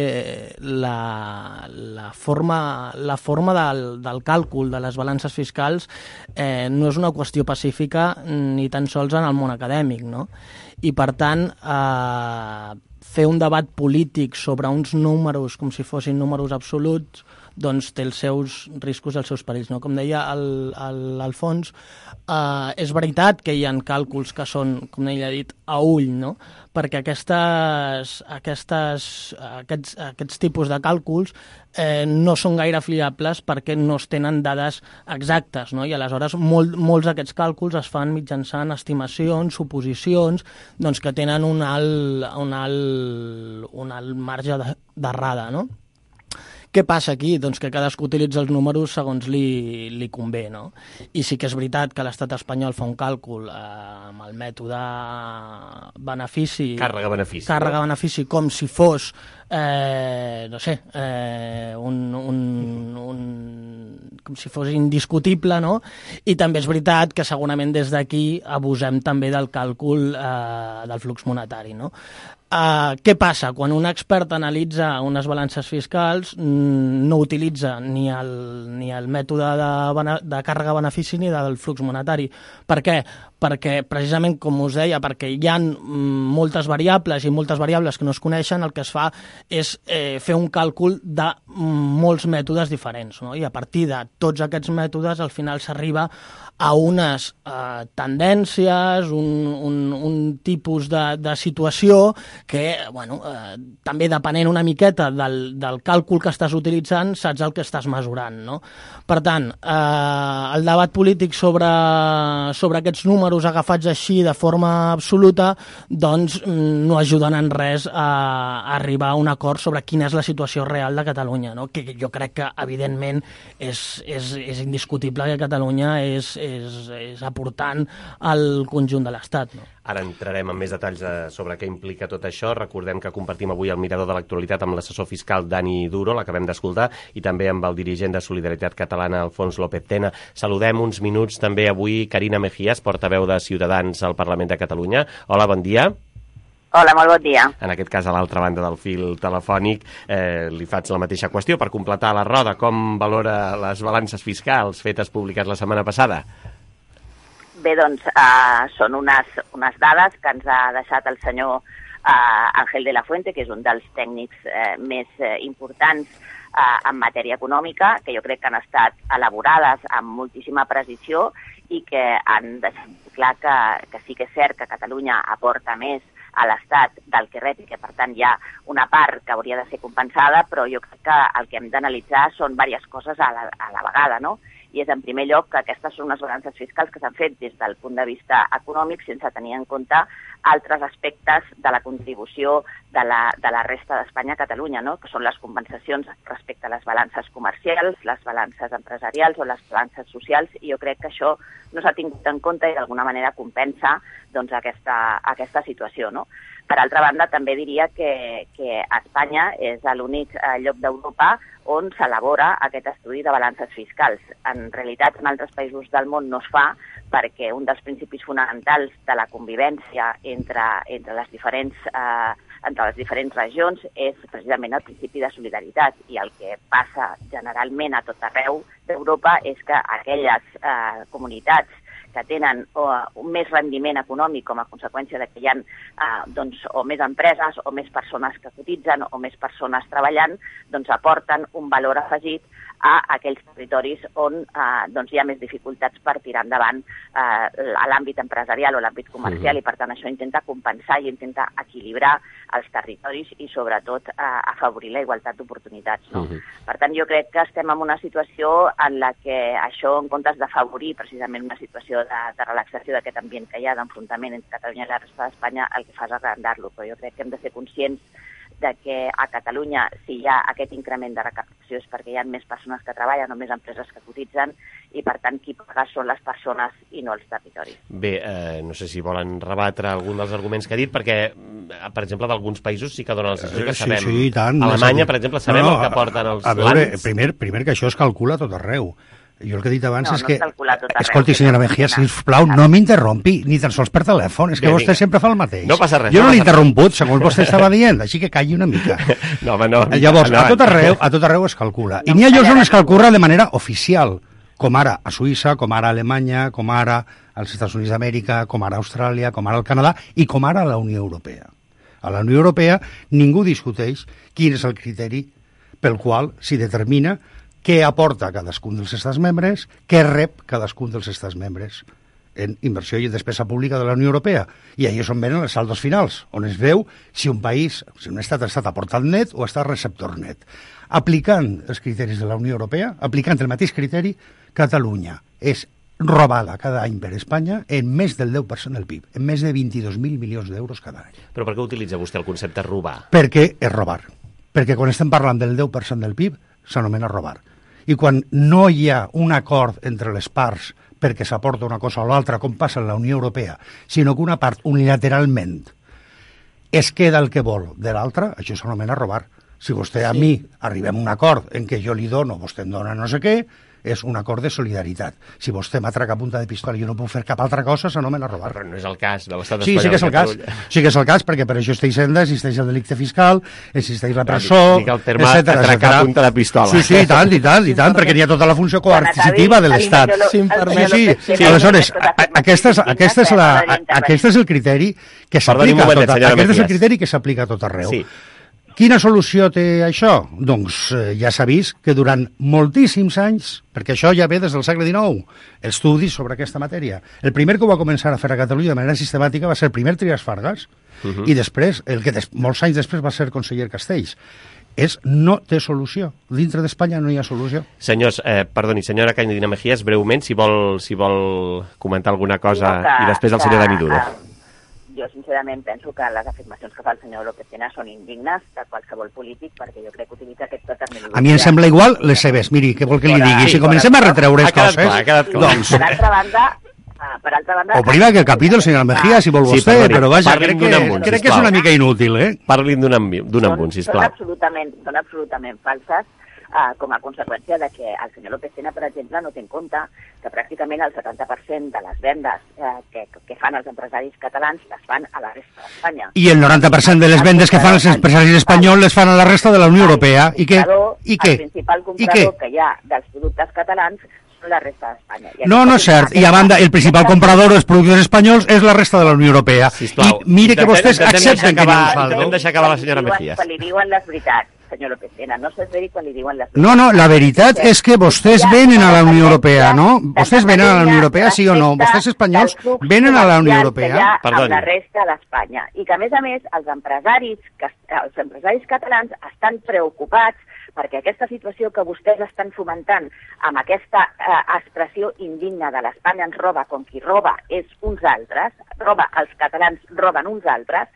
la forma del càlcul de les balances fiscals no és una qüestió pacífica ni tan sols en el món acadèmic, no? I per tant, fer un debat polític sobre uns números com si fossin números absoluts doncs té els seus riscos i els seus perills, no? Com deia l'Alfons, és veritat que hi ha càlculs que són, com ell ha dit, a ull, no? Perquè aquests tipus de càlculs no són gaire fiables perquè no es tenen dades exactes, no? I aleshores molts d'aquests càlculs es fan mitjançant estimacions, suposicions, doncs que tenen un alt marge d'errada, no? Què passa aquí? Doncs que cadascú utilitza els números segons li convé, no? I sí que és veritat que l'estat espanyol fa un càlcul amb el mètode benefici... Càrrega-benefici. Càrrega-benefici, com si fos, com si fos indiscutible, no? I també és veritat que segurament des d'aquí abusem també del càlcul del flux monetari, no? Què passa? Quan un expert analitza unes balances fiscals no utilitza ni el mètode de càrrega-benefici ni del flux monetari. Per què? Perquè, precisament, com us deia, perquè hi ha moltes variables i moltes variables que no es coneixen, el que es fa és fer un càlcul de molts mètodes diferents, no? I a partir de tots aquests mètodes al final s'arriba a unes tendències, un tipus de situació que, bueno, també depenent una miqueta del càlcul que estàs utilitzant, saps el que estàs mesurant, no? Per tant, el debat polític sobre aquests números agafats així de forma absoluta, doncs no ajuden en res a arribar a un acord sobre quina és la situació real de Catalunya, no? Que jo crec que, evidentment, és indiscutible que Catalunya és aportant al conjunt de l'Estat, no? Ara entrarem en més detalls sobre què implica tot això. Recordem que compartim avui el mirador de l'actualitat amb l'assessor fiscal Dani Duro, l'acabem d'escoltar, i també amb el dirigent de Solidaritat Catalana, Alfons López Tena. Saludem uns minuts també avui Carina Mejías, portaveu de Ciutadans al Parlament de Catalunya. Hola, bon dia. Hola, molt bon dia. En aquest cas, a l'altra banda del fil telefònic, li faig la mateixa qüestió per completar la roda. Com valora les balances fiscals fetes públiques la setmana passada? Bé, doncs, són unes dades que ens ha deixat el senyor Ángel de la Fuente, que és un dels tècnics més importants en matèria econòmica, que jo crec que han estat elaborades amb moltíssima precisió i que han deixat clar que sí que és cert que Catalunya aporta més a l'Estat del que rep i que, per tant, hi ha una part que hauria de ser compensada, però jo crec que el que hem d'analitzar són diverses coses a la vegada, no? I és, en primer lloc, que aquestes són unes balances fiscals que s'han fet des del punt de vista econòmic sense tenir en compte altres aspectes de la contribució de la resta d'Espanya a Catalunya, no? Que són les compensacions respecte a les balances comercials, les balances empresarials o les balances socials, i jo crec que això no s'ha tingut en compte i d'alguna manera compensa doncs, aquesta situació, no? Per altra banda, també diria que Espanya és l'únic lloc d'Europa on s'elabora aquest estudi de balances fiscals. En realitat, en altres països del món no es fa perquè un dels principis fonamentals de la convivència entre les diferents regions és precisament el principi de solidaritat, i el que passa generalment a tot arreu d'Europa és que aquelles comunitats que tenen un més rendiment econòmic com a conseqüència que hi ha o més empreses o més persones que cotitzen o més persones treballant, doncs aporten un valor afegit a aquells territoris on hi ha més dificultats per tirar endavant a l'àmbit empresarial o l'àmbit comercial, i per tant això intenta compensar i intenta equilibrar els territoris i sobretot afavorir la igualtat d'oportunitats. No? Per tant, jo crec que estem en una situació en la que això, en comptes d'afavorir precisament una situació de relaxació d'aquest ambient que hi ha d'enfrontament entre Catalunya i la resta d'Espanya, el que fa és agrandar-lo. Però jo crec que hem de ser conscients de que a Catalunya, si hi ha aquest increment de recaptació és perquè hi ha més persones que treballen o més empreses que cotitzen, i per tant qui paga són les persones i no els territoris. Bé, no sé si volen rebatre algun dels arguments que ha dit, perquè, per exemple, d'alguns països sí que donen la sensació que sabem. Sí, tant. A Alemanya, per exemple, sabem el que porten els lands. A veure, primer que això es calcula a tot arreu. Jo el que he dit abans és que... Escolti, senyora Mejía, sisplau, no m'interrompi, ni tan sols per telèfon, és que vostè sempre fa el mateix. No passa res. Jo no l'he interromput, segons vostè estava dient, així que calli una mica. No, home, no. Llavors, a tot arreu es calcula. I n'hi ha llocs on es calcula de manera oficial, com ara a Suïssa, com ara a Alemanya, com ara als Estats Units d'Amèrica, com ara a Austràlia, com ara al Canadà i com ara a la Unió Europea. A la Unió Europea ningú discuteix quin és el criteri pel qual s'hi determina què aporta cadascun dels estats membres, què rep cadascun dels estats membres en inversió i en despesa pública de la Unió Europea. I ahí és on venen els saldos finals, on es veu si un país, si un estat ha estat aportant net o ha estat receptor net. Aplicant els criteris de la Unió Europea, aplicant el mateix criteri, Catalunya és robada cada any per Espanya en més del 10% del PIB, en més de 22.000 milions d'euros cada any. Però per què utilitza vostè el concepte robar? Perquè és robar. Perquè quan estem parlant del 10% del PIB, s'anomena robar. I quan no hi ha un acord entre les parts perquè s'aporta una cosa o l'altra, com passa en la Unió Europea, sinó que una part unilateralment es queda el que vol de l'altra, això s'anomena robar. Si vostè a mi arribem a un acord en què jo li dono, vostè em dona no sé què, és un acord de solidaritat. Si vostè m'atraca a punta de pistola i jo no puc fer cap altra cosa, s'anomena robar. Però no és el cas de l'estat espanyol. Sí que és el cas. Sí que és el cas, perquè per això existeix Hisenda, existeix el delicte fiscal, existeix la presó, dic el terme atracar a punta de pistola. Sí, i tant, perquè n'hi ha tota la funció coercitiva de l'Estat. Sí. Aleshores, aquest és el criteri que s'aplica a tot arreu. Sí. Quina solució té això? Doncs ja s'ha vist que durant moltíssims anys, perquè això ja ve des del segle XIX, estudis sobre aquesta matèria. El primer que ho va començar a fer a Catalunya de manera sistemàtica va ser el primer Trias Fargas, i després, el que molts anys després va ser el conseller Castells. No té solució. Dintre d'Espanya no hi ha solució. Senyors, senyora Cañadina Mejías, breument, si vol comentar alguna cosa, i després el senyor Dani Duro. Jo, sincerament, penso que les afirmacions que fa el senyor López Tena són indignes de qualsevol polític, perquè jo crec que utilitza aquesta terminologia... A mi em sembla igual les seves. Miri, què vol que li digui? Si comencem a retreure coses... Ha quedat clar. Doncs... Per altra banda... Oprima que el capítol, senyora Mejía, si vol vostè, però vaja, crec que és una mica inútil, eh? Parlin d'un amunt, sisplau. Són absolutament falses, com a conseqüència de que el senyor López Tena, per exemple, no té en compte que pràcticament el 70% de les vendes que fan els empresaris catalans les fan a la resta d'Espanya. I el 90% de les vendes que fan els empresaris espanyols les fan a la resta de la Unió Europea. I què? El principal comprador que hi ha dels productes catalans són la resta d'Espanya. No és cert. I a banda, el principal comprador dels productes espanyols és la resta de la Unió Europea. Sisplau. I mire que vostès accepten que no ens falta. Hem deixat acabar la senyora Mejías. Li diuen les veritats. senyor López Tena, no s'esveri quan li diuen les... No, la veritat és que vostès venen a la Unió Europea, no? Vostès venen a la Unió Europea, sí o no? Vostès espanyols venen a la Unió Europea? Amb la resta d'Espanya. I que, a més, els empresaris catalans estan preocupats perquè aquesta situació que vostès estan fomentant amb aquesta expressió indigna de l'Espanya ens roba com qui roba és uns altres, els catalans roben uns altres,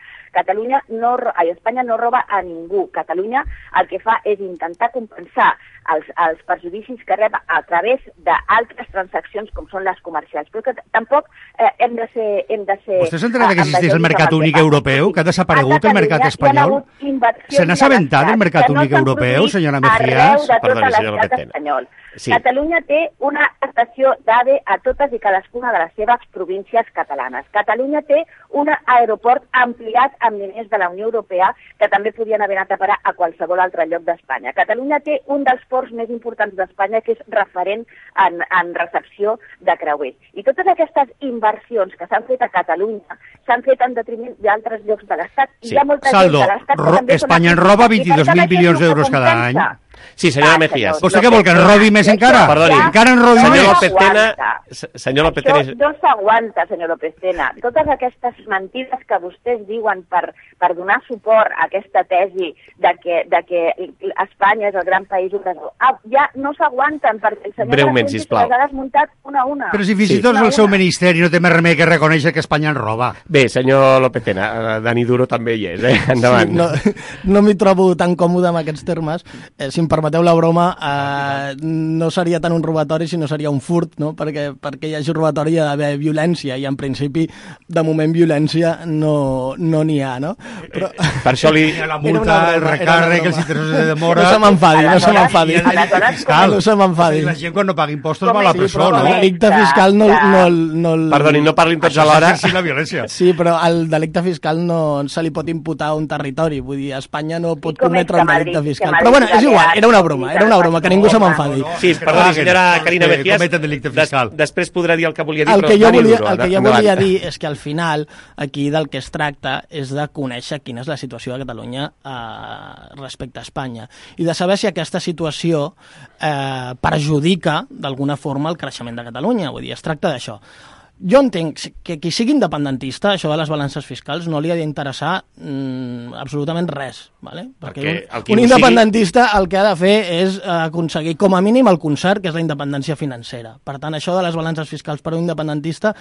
Espanya no roba a ningú. Catalunya el que fa és intentar compensar els perjudicis que rep a través d'altres transaccions com són les comercials. Però que tampoc hem de ser... Vostè s'entén que existeix el mercat únic europeu? Que ha desaparegut el mercat espanyol? Se n'ha assabentat del mercat únic europeu, senyora Mejías? Perdoni, senyor López Tena. Sí. Catalunya té una estació d'AVE a totes i cadascuna de les seves províncies catalanes. Catalunya té un aeroport ampliat amb diners de la Unió Europea que també podien haver anat a parar a qualsevol altre lloc d'Espanya. Catalunya té un dels ports més importants d'Espanya que és referent en recepció de creuers. I totes aquestes inversions que s'han fet a Catalunya s'han fet en detriment d'altres llocs de l'Estat. Sí. Saldo, Espanya en roba 22.000 milions d'euros cada any. Sí, senyora Mejías. Vostè què vol, que en robi més encara? Perdoni. Encara en robi més? Senyor López Tena... Això no s'aguanta, senyor López Tena. Totes aquestes mentides que vostès diuen per donar suport a aquesta tesi de que Espanya és el gran país opressor, ja no s'aguanten perquè el senyor Rajoy se les ha desmuntat una a una. Però si fins i tot el seu ministeri no té més remei que reconèixer que Espanya en roba. Bé, senyor López Tena, Dani Duro també hi és, endavant. Sí, no m'hi trobo tan còmode amb aquests termes. Si em permeteu la broma, no seria tant un robatori, sinó seria un furt, no? Perquè hi hagi robatori hi ha d'haver violència, i en principi, de moment, violència no n'hi ha, no? Però... Per això li... La multa, el recàrrec, els interessos de demora... No se m'enfadi. No se m'enfadi. La gent quan no paga impostos va a la presó, no? El delicte fiscal no... Perdoni, no parlin tots alhora. Sí, la violència. Sí, però el delicte fiscal no se li pot imputar a un territori. Vull dir, Espanya no pot cometre un delicte fiscal. Però bueno, és igual, era una broma, que ningú se m'enfadi. Sí, perdoni, senyora Carina Mejías, després podrà dir el que volia dir, el que jo volia dir és que al final aquí del que es tracta és de conèixer quina és la situació de Catalunya respecte a Espanya i de saber si aquesta situació perjudica d'alguna forma el creixement de Catalunya. Vull dir, es tracta d'això. Jo entenc que qui sigui independentista, això de les balances fiscals, no li ha d'interessar absolutament res, ¿vale? Perquè un independentista el que ha de fer és aconseguir com a mínim el concert, que és la independència financera. Per tant, això de les balances fiscals per un independentista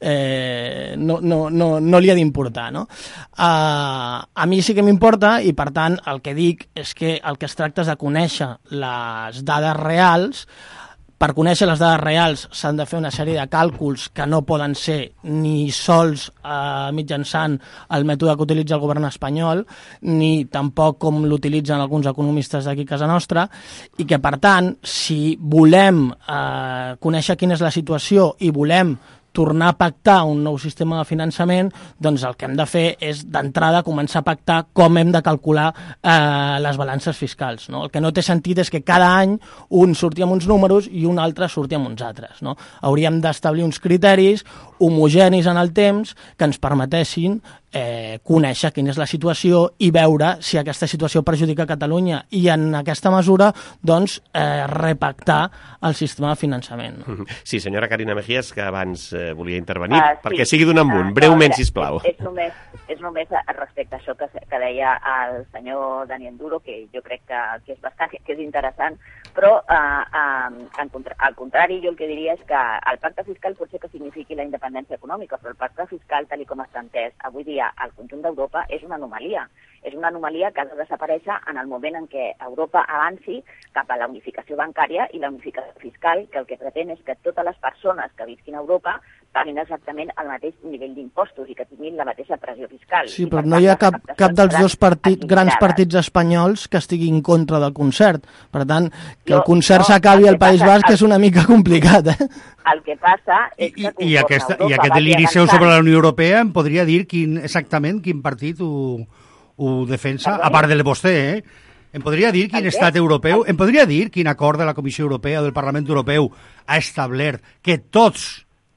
no li ha d'importar, no? A mi sí que m'importa i, per tant, el que dic és que el que es tracta és de conèixer les dades reals. Per conèixer les dades reals s'han de fer una sèrie de càlculs que no poden ser ni sols mitjançant el mètode que utilitza el govern espanyol, ni tampoc com l'utilitzen alguns economistes d'aquí a casa nostra, i que, per tant, si volem conèixer quina és la situació i volem tornar a pactar un nou sistema de finançament, doncs el que hem de fer és, d'entrada, començar a pactar com hem de calcular les balances fiscals, no? El que no té sentit és que cada any un surti amb uns números i un altre surti amb uns altres, no? Hauríem d'establir uns criteris homogenis en el temps que ens permetessin conèixer quina és la situació i veure si aquesta situació perjudica Catalunya i, en aquesta mesura, doncs, repactar el sistema de finançament. No? Sí, senyora Carina Mejías, que abans volia intervenir, perquè sigui d'un en un. Breument, sisplau. És només respecte a això que deia el senyor Daniel Duro, que jo crec que és interessant, però al contrari, jo el que diria és que el pacte fiscal pot ser que signifiqui la independència econòmica, però el pacte fiscal, tal com està entès avui dia al conjunt d'Europa, és una anomalia. És una anomalia que ha de desaparèixer en el moment en què Europa avanci cap a la unificació bancària i la unificació fiscal, que el que pretén és que totes les persones que visquin a Europa paguin exactament el mateix nivell d'impostos i que tinguin la mateixa pressió fiscal. Sí, però no hi ha cap dels dos grans partits espanyols que estigui en contra del concert. Per tant, que el concert s'acabi al País Basc és una mica complicat, El que passa és que... I aquest deliri seu sobre la Unió Europea em podria dir exactament quin partit ho defensa, a part de vostè, Em podria dir quin estat europeu, em podria dir quin acord de la Comissió Europea o del Parlament Europeu ha establert que tots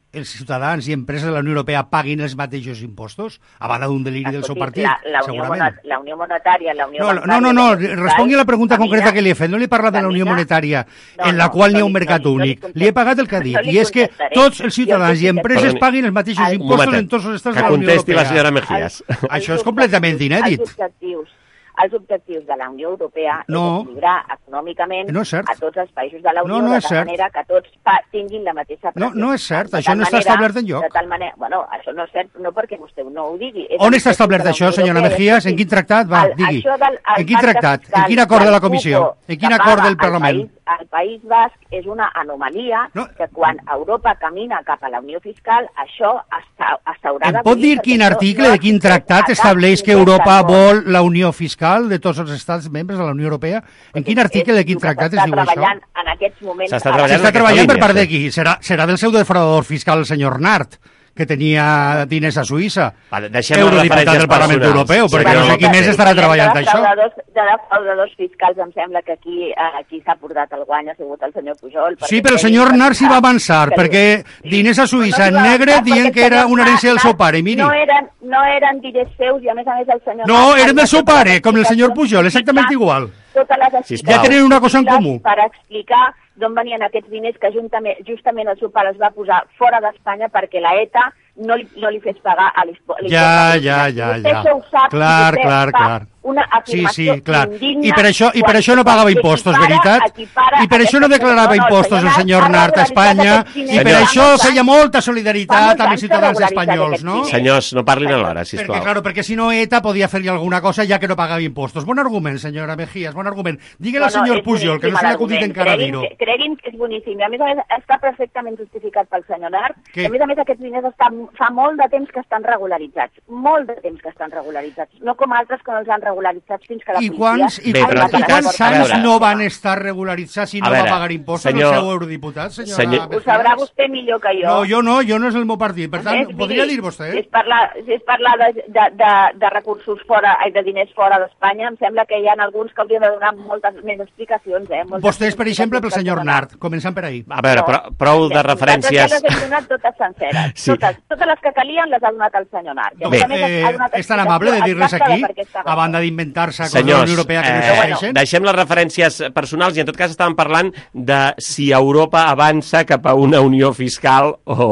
els ciutadans i empreses de la Unió Europea paguin els mateixos impostos? A banda d'un deliri del seu partit, segurament. La Unió Monetària, la Unió No, respongui la pregunta concreta que li he fet. No li he parlat de la Unió Monetària, en la qual n'hi ha un mercat únic. Li he pagat el que ha dit, i és que tots els ciutadans i empreses paguin els mateixos impostos en tots els estats de la Unió Europea. Que contesti la senyora Mejías. Això és completament inèdit. Els objectius de la Unió Europea és equilibrar econòmicament a tots els països de la Unió de tal manera que tots tinguin la mateixa pressió. No és cert, això no està establert enlloc. De tal manera, bueno, això no és cert, no perquè vostè no ho digui. On està establert això, senyora Mejías? En quin tractat? Va, digui. En quin tractat? En quin acord de la Comissió? En quin acord del Parlament? El País Basc és una anomalia que quan Europa camina cap a la Unió Fiscal, això s'haurà de... Em pot dir quin article de quin tractat estableix que Europa vol la Unió Fiscal de tots els estats membres de la Unió Europea? En quin article de quin tractat es diu això? En aquests moments... S'està treballant per part de qui? Serà del seu defraudador fiscal, el senyor Nart, que tenia diners a Suïssa, eurodiputat del Parlament Europeu, perquè no sé qui més estarà treballant això. De defraudadors fiscals em sembla que aquí s'ha portat el guany ha sigut el senyor Pujol. Sí, però el senyor Nart s'hi va avançar, perquè diners a Suïssa en negre dient que era una herència del seu pare, miri. No eren diners seus i a més el senyor Nart... No, eren del seu pare, com el senyor Pujol, exactament igual. Ja tenen una cosa en comú. Per explicar d'on venien aquests diners que justament el seu pare els va posar fora d'Espanya perquè la ETA no li fes pagar a l'impost. Ja. Clar. Una afirmació indigna... I per això no pagava impostos, veritat? I per això no declarava impostos el senyor Nart a Espanya? I per això feia molta solidaritat amb els ciutadans espanyols, no? Senyors, no parlin alhora, sisplau. Perquè si no ETA podia fer-li alguna cosa ja que no pagava impostos. Bon argument, senyora Mejías, bon argument. Digue-li al senyor Pujol, que no se l'ha acudit encara dir-ho. Creguin que és boníssim. I a més està perfectament justificat pel senyor Nart. A més, aquests diners fa molt de temps que estan regularitzats. Molt de temps que estan regularitzats. No com altres que no els han regularitzats fins que la policia... I quants anys no van estar regularitzats i no va pagar impostos el seu eurodiputat, senyora Mejías? Ho sabrà vostè millor que jo. No, jo no és el meu partit. Per tant, podria dir vostè. Si és parlar de recursos fora, de diners fora d'Espanya, em sembla que hi ha alguns que haurien de donar moltes més explicacions. Vostès, per exemple, pel senyor Nart. Començant per ahir. A veure, prou de referències... Les hem donat totes senceres. Totes les que calien les ha donat el senyor Nart. És tan amable de dir-les aquí, a banda d'inventar-se coses de la Unió Europea que no existeixen. Deixem les referències personals i en tot cas estàvem parlant de si Europa avança cap a una unió fiscal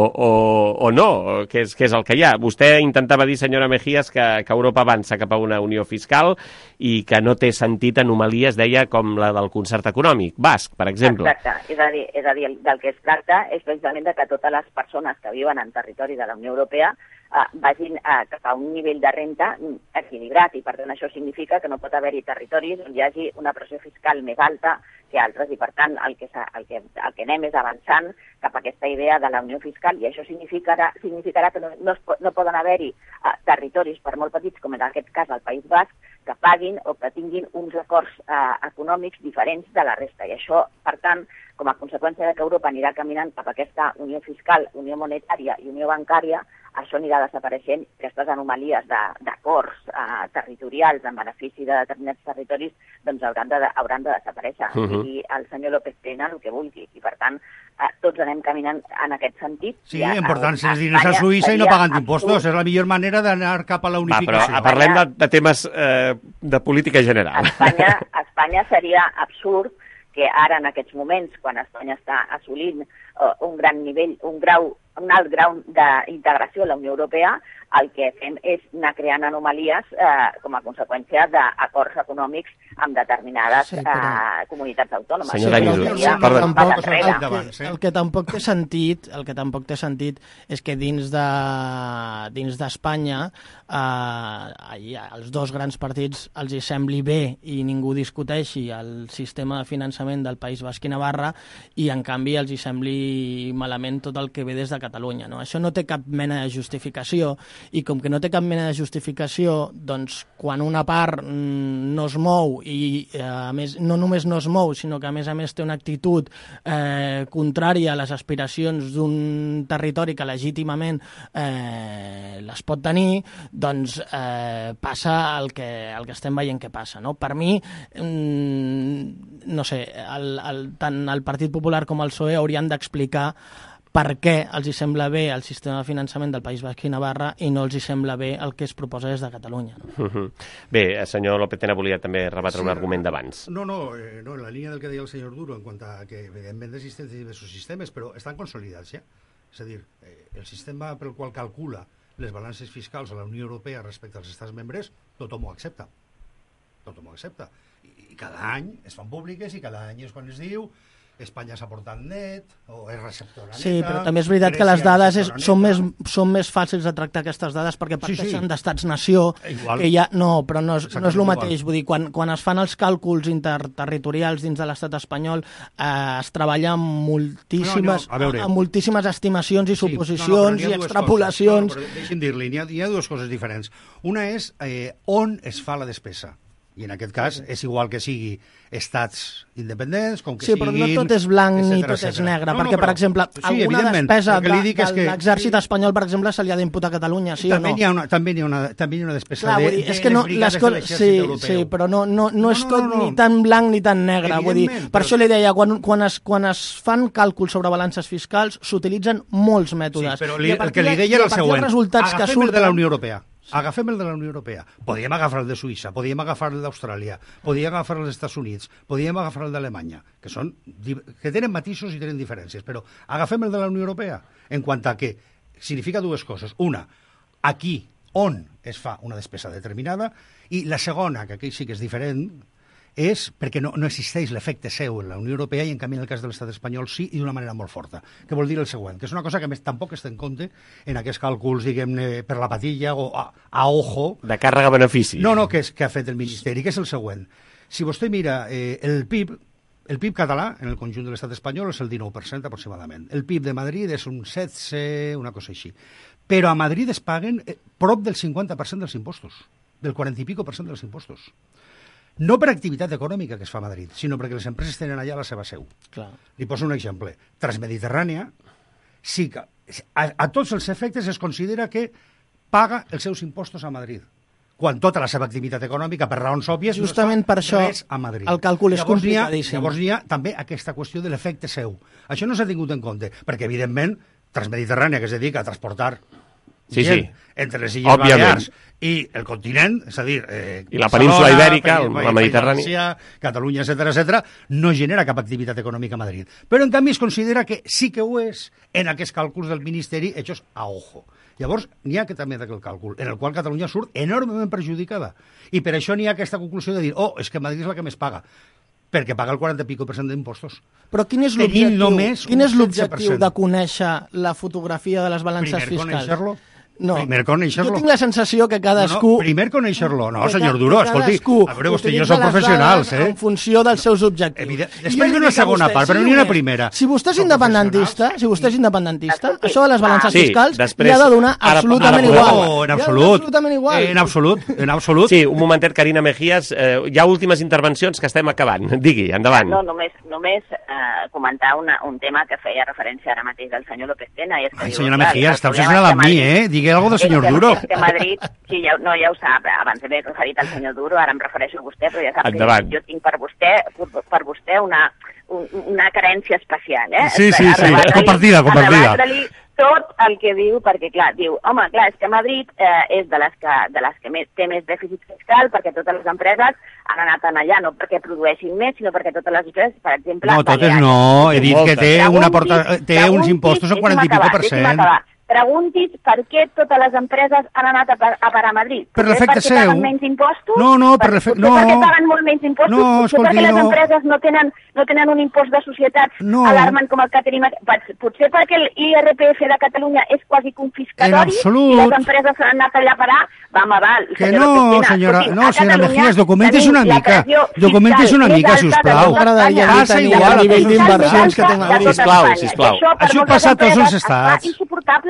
o no, que és el que hi ha. Vostè intentava dir, senyora Mejías, que Europa avança cap a una unió fiscal i que no té sentit anomalies, deia, com la del concert econòmic basc, per exemple. Exacte, és a dir, del que es tracta és precisament que totes les persones que viuen en territori de la Unió Europea vagin cap a un nivell de renta equilibrat i per tant això significa que no pot haver-hi territoris on hi hagi una pressió fiscal més alta que altres i per tant el que anem és avançant cap a aquesta idea de la unió fiscal i això significarà que no poden haver-hi territoris per molt petits com en aquest cas el País Basc que paguin o que tinguin uns acords econòmics diferents de la resta i això per tant com a conseqüència que Europa anirà caminant cap a aquesta unió fiscal, unió monetària i unió bancària, això anirà desapareixent. Aquestes anomalies d'acords territorials en benefici de determinats territoris doncs hauran de desaparèixer. I el senyor López Tena el que vulgui. I per tant, tots anem caminant en aquest sentit. Sí, important els diners a Suïssa i no pagant impostos. És la millor manera d'anar cap a la unificació. Però parlem de temes de política general. A Espanya seria absurd que ara en aquests moments, quan Espanya està assolint un gran nivell, un alt grau d'integració a la Unió Europea, el que fem és anar creant anomalies com a conseqüència d'acords econòmics amb determinades comunitats autònomes. Senyora el que tampoc té sentit és que dins d'Espanya als dos grans partits els hi sembli bé i ningú discuteixi el sistema de finançament del País Basc i Navarra i en canvi els hi sembli malament tot el que ve des de Catalunya. No? Això no té cap mena de justificació i com que no té cap mena de justificació, doncs quan una part no es mou i a més no només no es mou, sinó que a més té una actitud contrària a les aspiracions d'un territori que legítimament les pot tenir, doncs passa el que estem veient que passa. No? Per mi, no sé, tant el Partit Popular com el PSOE haurien d'explicar per què els hi sembla bé el sistema de finançament del País Basc i Navarra i no els hi sembla bé el que es proposa des de Catalunya. No? Bé, senyor López Tena volia també rebatre un argument d'abans. No, en la línia del que deia el senyor Duro, en quant a que evidentment existen diversos sistemes, però estan consolidats ja. És a dir, el sistema pel qual calcula les balances fiscals a la Unió Europea respecte als estats membres, tothom ho accepta. Tothom ho accepta. I cada any es fan públiques i cada any és quan es diu Espanya s'ha portat net, o és receptora neta... Sí, però també és veritat que les dades són més fàcils de tractar aquestes dades perquè parteixen d'estats-nació, que ja... No, però no és el mateix. Vull dir, quan es fan els càlculs interterritorials dins de l'estat espanyol, es treballa amb moltíssimes estimacions i suposicions i extrapolacions... Deixi'm dir-li, hi ha dues coses diferents. Una és on es fa la despesa. I en aquest cas és igual que sigui estats independents, com que siguin... Sí, però no tot és blanc ni tot és negre, perquè, per exemple, alguna despesa de l'exèrcit espanyol, per exemple, se li ha d'imputar a Catalunya, sí o no? També hi ha una despesa de les brigades de l'exèrcit europeu. Sí, però no és tot ni tan blanc ni tan negre. Vull dir, per això li deia, quan es fan càlculs sobre balances fiscals, s'utilitzen molts mètodes. Sí, però el que li deia era el següent. Agafem el de la Unió Europea. Agafem el de la Unió Europea. Podríem agafar el de Suïssa, podríem agafar el d'Austràlia, podríem agafar el dels Estats Units, podríem agafar el d'Alemanya, que tenen matisos i tenen diferències, però agafem el de la Unió Europea en quant a que significa dues coses. Una, aquí on es fa una despesa determinada, i la segona, que aquí sí que és diferent, és perquè no existeix l'efecte seu en la Unió Europea i en canvi en el cas de l'estat espanyol sí, i d'una manera molt forta. Que vol dir el següent, que és una cosa que tampoc es té en compte en aquests càlculs, diguem-ne, per la patilla o a ojo. De càrrega-benefici. No, que ha fet el Ministeri, que és el següent. Si vostè mira el PIB català en el conjunt de l'estat espanyol és el 19% aproximadament. El PIB de Madrid és un 16, una cosa així. Però a Madrid es paguen prop del 50% dels impostos, del 40 i pico % dels impostos. No per activitat econòmica que es fa a Madrid, sinó perquè les empreses tenen allà la seva seu. Clar. Li poso un exemple. Transmediterrània, sí que a tots els efectes es considera que paga els seus impostos a Madrid, quan tota la seva activitat econòmica, per raons òbvies, justament no per això a Madrid. El càlcul és complicadíssim. Llavors hi ha també aquesta qüestió de l'efecte seu. Això no s'ha tingut en compte, perquè evidentment Transmediterrània, que es dedica a transportar gent entre les Illes Balears i el continent, és a dir... I la península Ibèrica, la Mediterrània... Catalunya, etcètera, no genera cap activitat econòmica a Madrid. Però, en canvi, es considera que sí que ho és en aquests càlculs del Ministeri hechos a ojo. Llavors, n'hi ha que també d'aquest càlcul, en el qual Catalunya surt enormement perjudicada. I per això n'hi ha aquesta conclusió de dir, és que Madrid és la que més paga, perquè paga el 40 i pico % d'impostos. Però quin és l'objectiu de conèixer la fotografia de les balances fiscals? Primer conèixer-lo. No. Primer conèixer-lo. Jo tinc la sensació que cadascú... Primer conèixer-lo. No, senyor Duro, escolti, a veure, vostè i jo som professionals, en funció dels seus objectius. Després d'una segona part, però ni una primera. Si vostè és independentista, això de les balances fiscals li ha de donar absolutament igual. En absolut. Sí, un momentet, Carina Mejías, hi ha últimes intervencions que estem acabant. Digui, endavant. No, només comentar un tema que feia referència ara mateix del senyor López Tena. Ai, senyora Mejías, està obsessionada amb mi, Digui algo del senyor Duro. Que Madrid, sí, ja ho sap, abans m'he referit al senyor Duro, ara em refereixo a vostè, però ja sap que jo tinc per vostè una carència especial, Sí, compartida. Arrebatar-li tot el que diu, perquè clar, diu, és que Madrid és de les que té més dèficit fiscal, perquè totes les empreses han anat allà, no perquè produeixin més, sinó perquè totes les empreses, per exemple... No, totes no, he dit que té uns impostos al 40 i pico %. Preguntis per què totes les empreses han anat a parar a Madrid. Per l'efecte seu. Perquè paguen menys impostos? No, per l'efecte... No. Perquè paguen molt menys impostos? No, escolti, perquè les empreses no tenen un impost de societats alarmant com el que tenim... Potser perquè l'IRPF de Catalunya és quasi confiscatori i les empreses s'han anat allà a parar? Que no, senyora Mejías, documentes una mica, sisplau. Passa igual a nivell d'inversions que té Madrid. Sisplau. Això passa a tots els estats. Insuportable.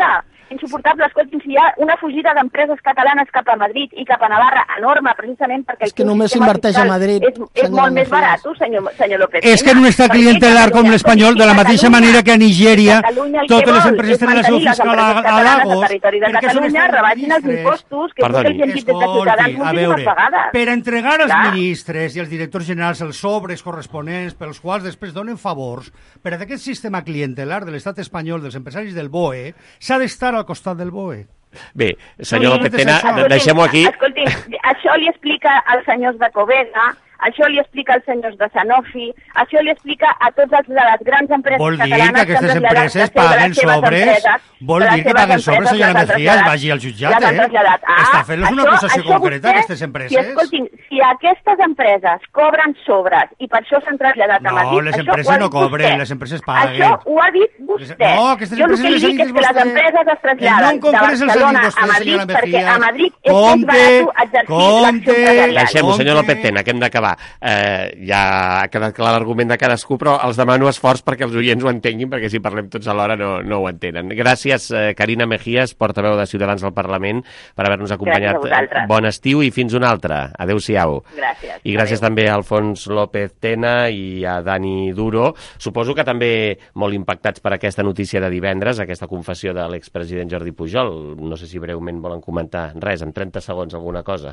insuportable. Escolti'm, si hi ha una fugida d'empreses catalanes cap a Madrid i cap a Navarra enorme, precisament perquè... És que només s'inverteix a Madrid. És molt més barat, senyor López. És que no està clientelar com l'espanyol, de la mateixa manera que a Nigèria totes les empreses tenen la seu fiscal a Lagos. Territori de Catalunya rebaixin els impostos, que és el que els hem dit des de Ciutadans moltíssimes vegades. Per entregar als ministres i als directors generals els sobres corresponents pels quals després donen favors, per aquest sistema clientelar de l'estat espanyol, dels empresaris del BOE, s'ha d'estar al costat del BOE. Bé, senyor López Tena, deixem-ho aquí. Escolti, això li explica als senyors de Covega, això li explica als senyors de Sanofi, això li explica a tots els de les grans empreses catalanes. Vol dir que aquestes empreses paguen sobres? Vol dir que paguen sobres, senyora Mejías, vagi al jutjat, Està fent-los una acusació concreta, aquestes empreses? Escoltin, si aquestes empreses cobren sobres i per això s'han traslladat a Madrid... No, les empreses no cobren, les empreses paguen. Això ho ha dit vostè. No, aquestes empreses les ha dit vostè. Jo el que li dic és que les empreses es traslladen de Barcelona a Madrid perquè a Madrid és més barat exercir l'acció empresarial. Deixem-ho, senyor López Tena, que hem d'acabar. Ja ha quedat clar l'argument de cadascú, però els demano esforç perquè els oients ho entenguin, perquè si parlem tots alhora no ho entenen. Gràcies, Carina Mejías, portaveu de Ciutadans al Parlament, per haver-nos acompanyat. Bon estiu i fins una altra. Adéu-siau. Gràcies. I gràcies també a Alfons López Tena i a Dani Duro. Suposo que també molt impactats per aquesta notícia de divendres, aquesta confessió de l'expresident Jordi Pujol. No sé si breument volen comentar res, en 30 segons alguna cosa.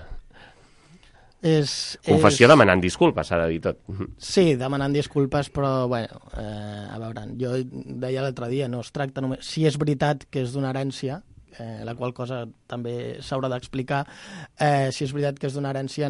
Confessió demanant disculpes, s'ha de dir tot. Sí, demanant disculpes, però, bueno, a veure, jo deia l'altre dia, no es tracta només... Si és veritat que és d'una herència, la qual cosa també s'haurà d'explicar, si és veritat que és d'una herència,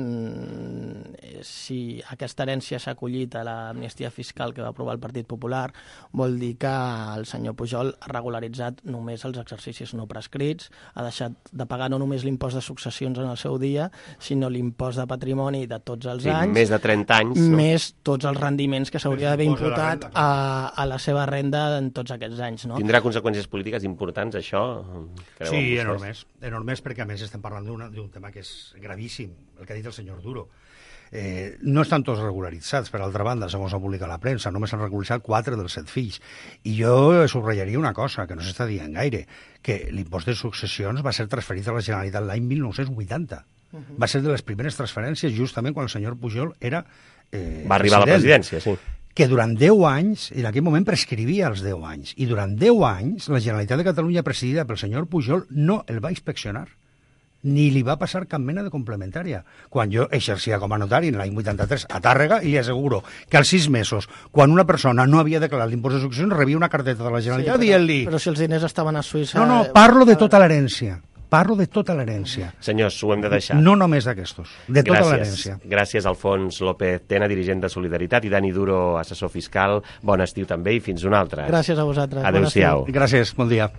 si aquesta herència s'ha acollit a l'amnistia fiscal que va aprovar el Partit Popular, vol dir que el senyor Pujol ha regularitzat només els exercicis no prescrits, ha deixat de pagar no només l'impost de successions en el seu dia, sinó l'impost de patrimoni de tots els anys. Més de 30 anys. Més tots els rendiments que s'hauria d'haver imputat a la seva renda en tots aquests anys. No? Tindrà conseqüències polítiques importants, això? Sí, enormes, perquè a més estem parlant d'un tema que és gravíssim, el que ha dit el senyor Duro. No estan tots regularitzats, per altra banda, segons ha publicat la premsa, només s'han regularitzat 4 dels 7 fills. I jo subratllaria una cosa, que no s'està dient gaire, que l'impost de successions va ser transferit a la Generalitat l'any 1980. Va ser de les primeres transferències, justament quan el senyor Pujol era va arribar a la presidència, sí. Que durant 10 anys, en aquell moment prescrivia els 10 anys, i durant 10 anys la Generalitat de Catalunya, presidida pel senyor Pujol, no el va inspeccionar, ni li va passar cap mena de complementària. Quan jo exercia com a notari en l'any 83 a Tàrrega, i li asseguro que als 6 mesos, quan una persona no havia declarat l'impost de successions, rebia una carteta de la Generalitat dient-li... Però si els diners estaven a Suïssa... No, parlo de tota l'herència. Parlo de tota l'herència. Senyors, ho hem de deixar. No només d'aquestos, de tota l'herència. Gràcies, Alfons López Tena, dirigent de Solidaritat, i Dani Duro, assessor fiscal. Bon estiu també i fins una altra. Gràcies a vosaltres. Adéu-siau. Gràcies, bon dia.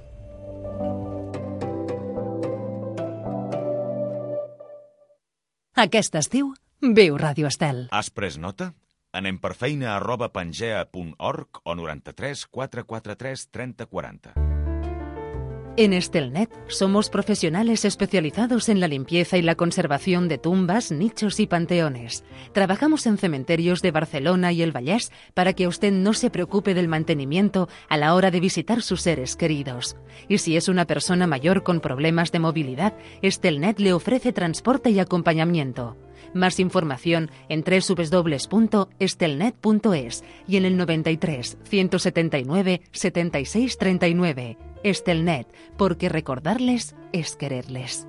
Aquest estiu, viu Ràdio Estel. Has pres nota? Anem per feina @pangea.org o 93 443 3040. En Estelnet somos profesionales especializados en la limpieza y la conservación de tumbas, nichos y panteones. Trabajamos en cementerios de Barcelona y el Vallès para que usted no se preocupe del mantenimiento a la hora de visitar sus seres queridos. Y si es una persona mayor con problemas de movilidad, Estelnet le ofrece transporte y acompañamiento. Más información en www.estelnet.es y en el 93 179 76 39. Estelnet, porque recordarles es quererles.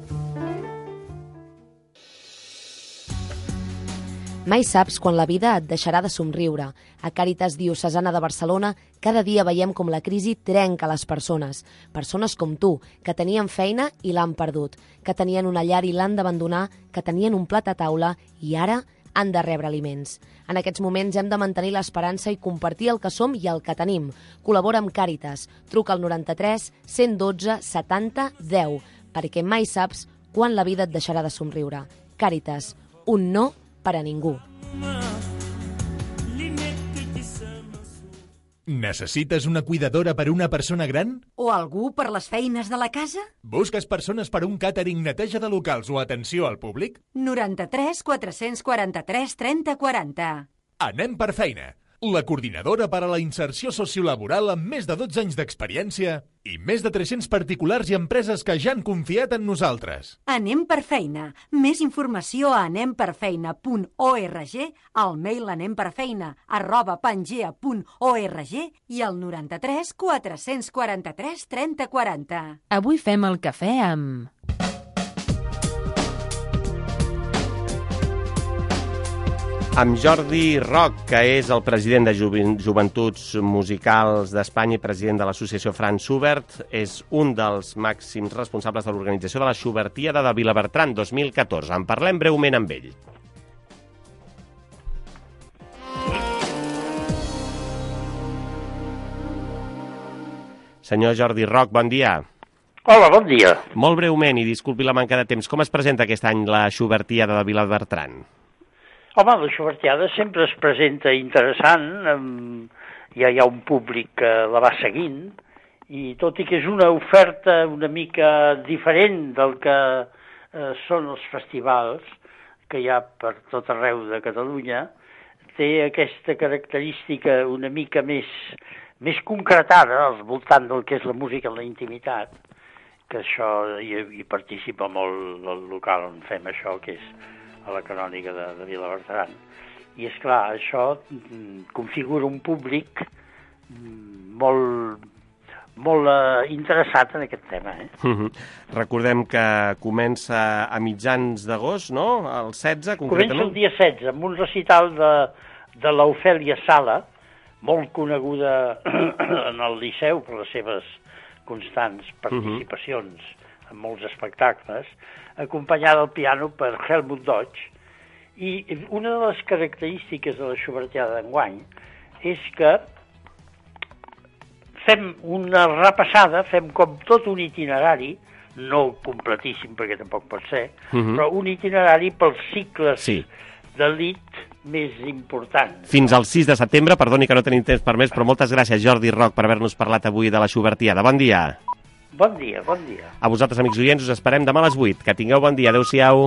Mai saps quan la vida et deixarà de somriure. A Càritas Diocesana de Barcelona cada dia veiem com la crisi trenca les persones. Persones com tu, que tenien feina i l'han perdut, que tenien una llar i l'han d'abandonar, que tenien un plat a taula i ara han de rebre aliments. En aquests moments hem de mantenir l'esperança i compartir el que som i el que tenim. Col·labora amb Càritas. Truca al 93 112 70 10, perquè mai saps quan la vida et deixarà de somriure. Càritas, un no per a ningú. Necessites una cuidadora per a una persona gran? O algú per les feines de la casa? Busques persones per a un càtering, neteja de locals o atenció al públic? 93 443 30 40. Anem per feina. la coordinadora per a la inserció sociolaboral amb més de 12 anys d'experiència i més de 300 particulars i empreses que ja han confiat en nosaltres. Anem per feina. Més informació a anemperfeina.org, al mail anemperfeina@pangea.org i al 93 443 3040. Avui fem el cafè amb... amb Jordi Roch, que és el president de Joventuts Musicals d'Espanya i president de l'associació Franz Schubert. És un dels màxims responsables de l'organització de la Schubertiada de Vilabertran 2014. En parlem breument amb ell. Senyor Jordi Roch, bon dia. Hola, bon dia. Molt breument, i disculpi la manca de temps, com es presenta aquest any la Schubertiada de Vilabertran? Home, la Schubertiada sempre es presenta interessant, ja hi ha un públic que la va seguint, i tot i que és una oferta una mica diferent del que són els festivals que hi ha per tot arreu de Catalunya, té aquesta característica una mica més concretada al voltant del que és la música en la intimitat, que això hi participa molt el local on fem això, que és a la Canònica de Vilabertran. I, és clar, això configura un públic molt interessat en aquest tema. Recordem que comença a mitjans d'agost, no? El 16, concretament. Comença el dia 16, amb un recital de l'Ofèlia Sala, molt coneguda en el Liceu per les seves constants participacions en molts espectacles, acompanyada al piano per Helmut Deutsch. I una de les característiques de la Schubertiada d'enguany és que fem una repassada, fem com tot un itinerari, no completíssim perquè tampoc pot ser, però un itinerari pels cicles d'elit més importants. Fins al 6 de setembre, perdoni que no tenim temps per més, però moltes gràcies, Jordi Roch, per haver-nos parlat avui de la Schubertiada. Bon dia. Bon dia, bon dia. A vosaltres, amics oients, us esperem demà a les 8. Que tingueu bon dia. Adéu-siau.